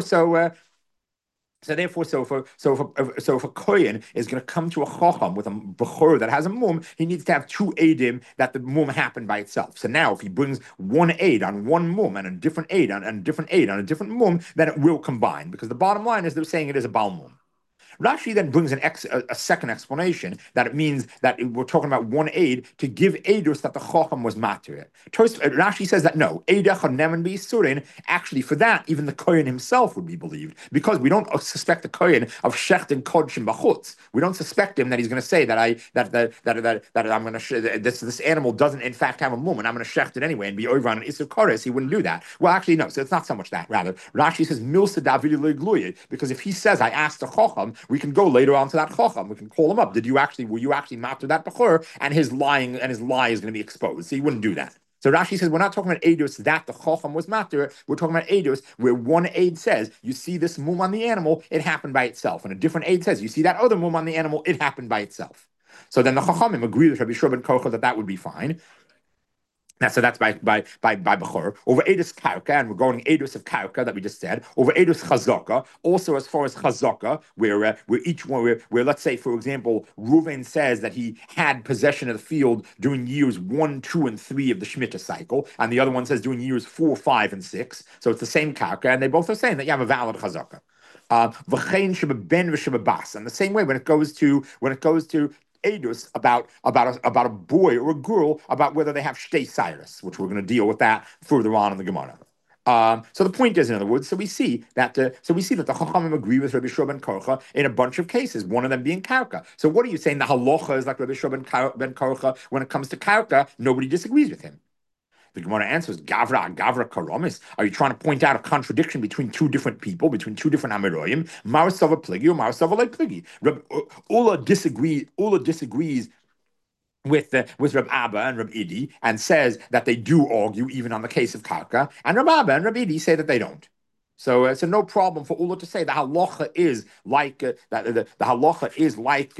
if a kohen is going to come to a chacham with a bechor that has a mum, he needs to have two edim that the mum happened by itself. So now, if he brings one aid on one mum and a different aid on a different aid on a different mum, then it will combine because the bottom line is they're saying it is a bal mum. Rashi then brings a second explanation that it means that we're talking about one aid to give aidus that the chacham was matir. Rashi says that no, actually for that even the kohen himself would be believed because we don't suspect the kohen of shechting kodshim b'chutz. We don't suspect him that he's going to say that I'm going to this animal doesn't in fact have a mum and I'm going to shecht it anyway and be over on an isur koris. He wouldn't do that. Well, actually no. So it's not so much that. Rather, Rashi says milsa davidi legluye because if he says I asked the chacham, we can go later on to that chacham. We can call him up. Were you actually matter that bechor? And his lie is going to be exposed. So he wouldn't do that. So Rashi says we're not talking about edus that the chacham was matter. We're talking about edus where one aid says you see this mum on the animal, it happened by itself, and a different aid says you see that other mum on the animal, it happened by itself. So then the chachamim agree with Rabbi Shua ben Kocha that would be fine. So that's by Bechor. Over Edus Karka, and we're going Edus of Karka that we just said. Over Edus Chazaka, also as far as Chazaka, where each one, where let's say, for example, Reuven says that he had possession of the field during years 1, 2, and 3 of the Shemitah cycle, and the other one says during years 4, 5, and 6. So it's the same Karka, and they both are saying that you have a valid Chazaka. And the same way when it goes to edus about a boy or a girl about whether they have shtei cyrus, which we're going to deal with that further on in the Gemara. So the point is, in other words, so we see that the Chachamim agree with Rabbi Shua ben Korcha in a bunch of cases, one of them being Karka. So what are you saying? The halacha is like Rabbi Shua ben Korcha when it comes to Karka, nobody disagrees with him. The Gemara answers, Gavra Karomis. Are you trying to point out a contradiction between two different people, between two different Amiroyim? Marasava Pligi or Marasava Le Pligi? Ula disagrees with Rab Abba and Rab Idi and says that they do argue even on the case of Karka, and Rab Abba and Rab Idi say that they don't. So no problem for Ula to say the halacha is like the halacha is like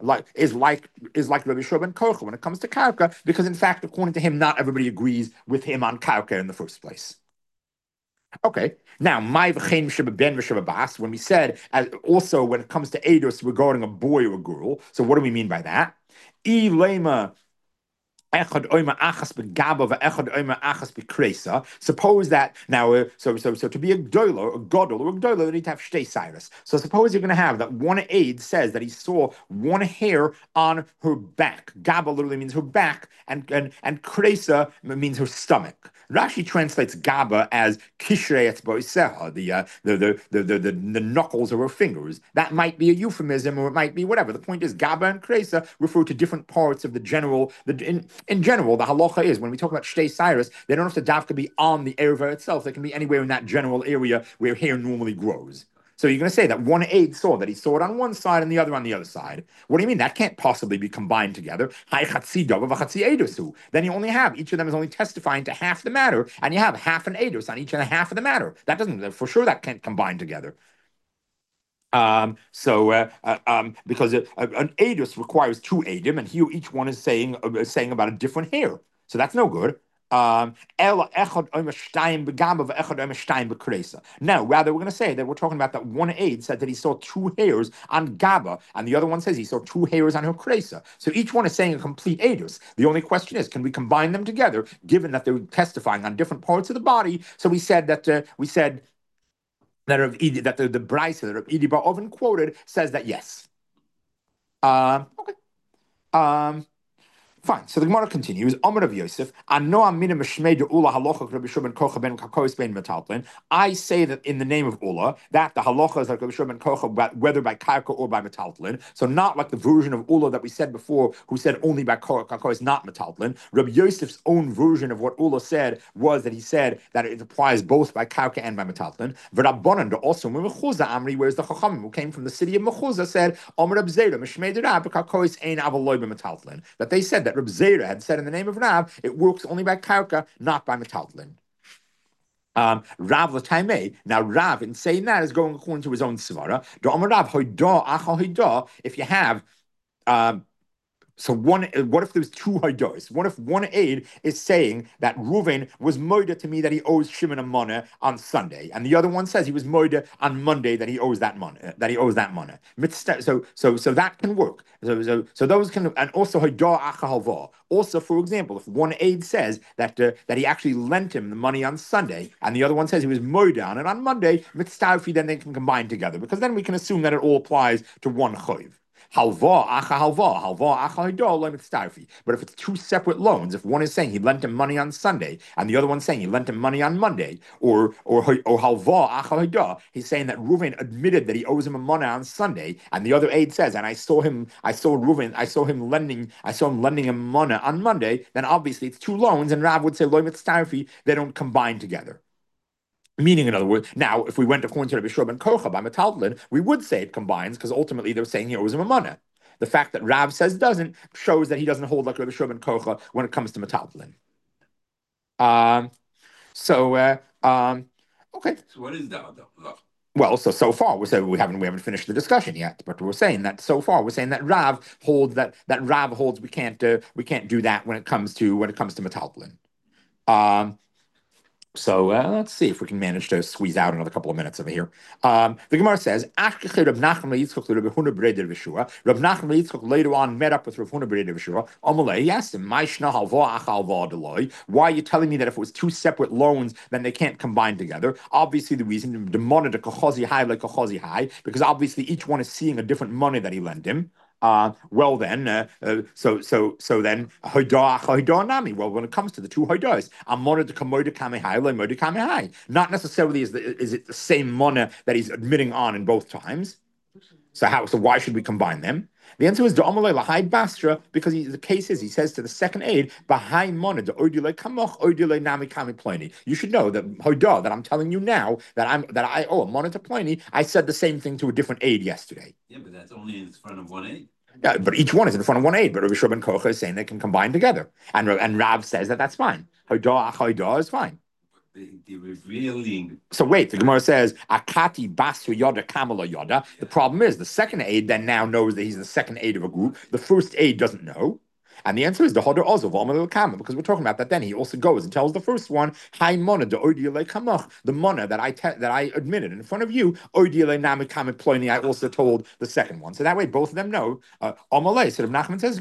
Rabbi Shua ben Korcha when it comes to Karka, because in fact, according to him, not everybody agrees with him on Karka in the first place. Okay, now my v'chein ben v'shabas, when we said also when it comes to Eidos regarding a boy or a girl, so what do we mean by that? Suppose that now, so to be a gdola or a gdola, they need to have shtei cyrus. So suppose you're going to have that one aide says that he saw one hair on her back. Gaba literally means her back, and kresa means her stomach. Rashi translates Gaba as kishrei etzboiseha, the knuckles of her fingers. That might be a euphemism, or it might be whatever. The point is, Gaba and kresa refer to different parts of the general. In general, the halacha is when we talk about shtei cyrus, they don't have to dafka be on the erva itself. They can be anywhere in that general area where hair normally grows. So you're going to say that one aide saw that he saw it on one side and the other on the other side. What do you mean? That can't possibly be combined together. Then you only have, each of them is only testifying to half the matter, and you have half an edus on each and a half of the matter. That doesn't, for sure, that can't combine together. Because an edus requires two edim, and here each one is saying about a different hair. So that's no good. Now, rather, we're going to say that we're talking about that one aide said that he saw two hairs on Gaba, and the other one says he saw two hairs on her kresa. So each one is saying a complete edus. The only question is, can we combine them together, given that they're testifying on different parts of the body? So we said that the Braisa that Rav Idi Bar Oven quoted says that yes. Okay. Fine. So the Gemara continues. Amar of Yosef, I say that in the name of Ula, that the halacha is like Rabbi Shimon ben Kocha, whether by karka or by metaltlin. So not like the version of Ula that we said before, who said only by karka is not metaltlin. Rabbi Yosef's own version of what Ula said was that he said that it applies both by karka and by metaltlin. V'Rabbanan also Mechuza Amri, whereas the Chachamim who came from the city of Mechuza said Amar Rab Zera Mishmei Rab karkois ein avaloy b'metaltlin. That they said that Reb Zera had said in the name of Rav, it works only by karka, not by metaltlin. Rav l'taimei. Now Rav, in saying that, is going according to his own svara. If you have so one, what if there's two haidos? What if one aid is saying that Reuven was moida to me that he owes Shimon a money on Sunday, and the other one says he was moida on Monday that he owes that money, So that can work. So those can, and also haidah achahalva. Also, for example, if one aid says that he actually lent him the money on Sunday, and the other one says he was moida on it on Monday, mitzvah, then they can combine together, because then we can assume that it all applies to one choiv. But if it's two separate loans, if one is saying he lent him money on Sunday and the other one saying he lent him money on Monday, or he's saying that Reuven admitted that he owes him a money on Sunday, and the other aide says, and I saw him lending him money on Monday, then obviously it's two loans, and Rav would say they don't combine together. Meaning, in other words, now, if we went according to Rabbi Shimon ben Kocha by metaltlin, we would say it combines, because ultimately they're saying he owes him a money. The fact that Rav says doesn't shows that he doesn't hold like Rabbi Shimon ben Kocha when it comes to metaltlin. Okay. So what is that? Well, so far we haven't finished the discussion yet, but we're saying that so far we're saying that Rav holds we can't do that when it comes to metaltlin. So let's see if we can manage to squeeze out another couple of minutes over here. The Gemara says, Rav Nachman Yitzchok later on met up with Rav Huna B'Reder V'Shua. Amalei, he asked him, why are you telling me that if it was two separate loans, then they can't combine together? Obviously, the reason, because obviously each one is seeing a different money that he lent him. So then, hoidah nami. Well, when it comes to the two hoidahs, not necessarily is it the same money that he's admitting on in both times. So why should we combine them? The answer is Da'amalei Lahai Bastra, because the case is he says to the second aid, Bahai Mona de Odile Kamoch Odile Nami Kami Pliny. You should know that Hodah, that I'm telling you now that I owe a Mona to Pliny, I said the same thing to a different aid yesterday. Yeah, but that's only in front of one aid. Yeah, but each one is in front of one aid. But Rabbi Shimon ben Kocha is saying they can combine together, and Rav says that that's fine. Hodah is fine. The revealing. So wait, the Gemara says Akati Basu Yoda Kamala Yoda. The problem is the second aid then now knows that he's the second aid of a group. The first aid doesn't know. And the answer is the Hodor Ozo V'Omer Kama, because we're talking about that. Then he also goes and tells the first one, Hi Mona de Oidile Kamach, the Mona that I admitted in front of you, Oidile Nami Kama Ploini, I also told the second one. So that way both of them know. Omalei, so Nachman says,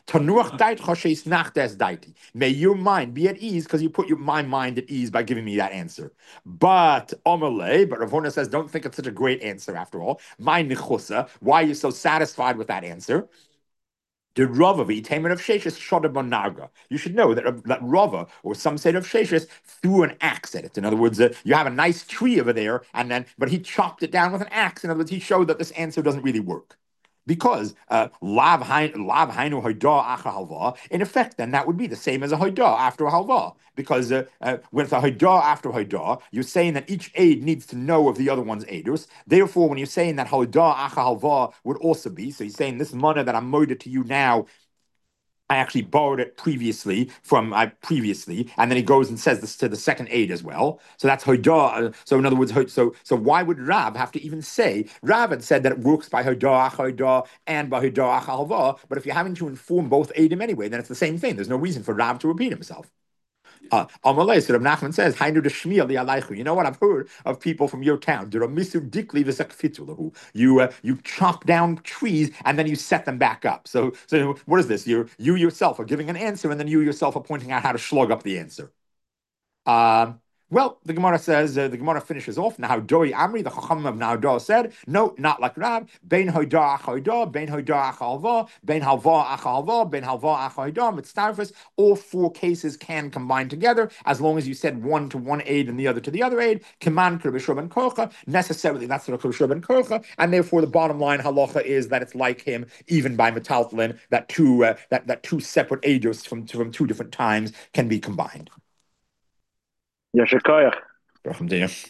may your mind be at ease, because you put my mind at ease by giving me that answer. But Rav Huna says, don't think it's such a great answer after all. My nichusa, why are you so satisfied with that answer? The Rava of Sheshes shot a Naga. You should know that Rava, or some say of Sheshes, threw an axe at it. In other words, you have a nice tree over there, but he chopped it down with an axe. In other words, he showed that this answer doesn't really work. Because lav hainu hoidah acha halva, in effect, then that would be the same as a hoidah after a halva. Because with a hoidah after hoidah, you're saying that each aid needs to know of the other one's aidus. Therefore, when you're saying that hoidah acha halva would also be, so you're saying this money that I'm moeded to you now, I actually borrowed it previously, and then he goes and says this to the second aid as well. So that's hoidah. So in other words, so why would Rav have to even say? Rav had said that it works by hoidah and by hoidah halva. But if you're having to inform both aidim anyway, then it's the same thing. There's no reason for Rav to repeat himself. Amalei, so Rav Nachman says, you know what? I've heard of people from your town. You chop down trees and then you set them back up. So what is this? You yourself are giving an answer, and then you yourself are pointing out how to slug up the answer. Well, the Gemara says, the Gemara finishes off. Now, Doi Amri, the Chacham of Nahdo said, no, not like Rab. Bein hoida achoida, bein hoida achalva, bein halva achalva, bein halva achoida, mitztarfus. All four cases can combine together as long as you said one to one aid and the other to the other aid. Keman Kerbishur ben Korcha. Necessarily, that's the Kerbishur ben Korcha. And therefore, the bottom line halacha is that it's like him, even by metaltlin, that two separate aidos from two different times can be combined. Yasher koyach. Welcome to you.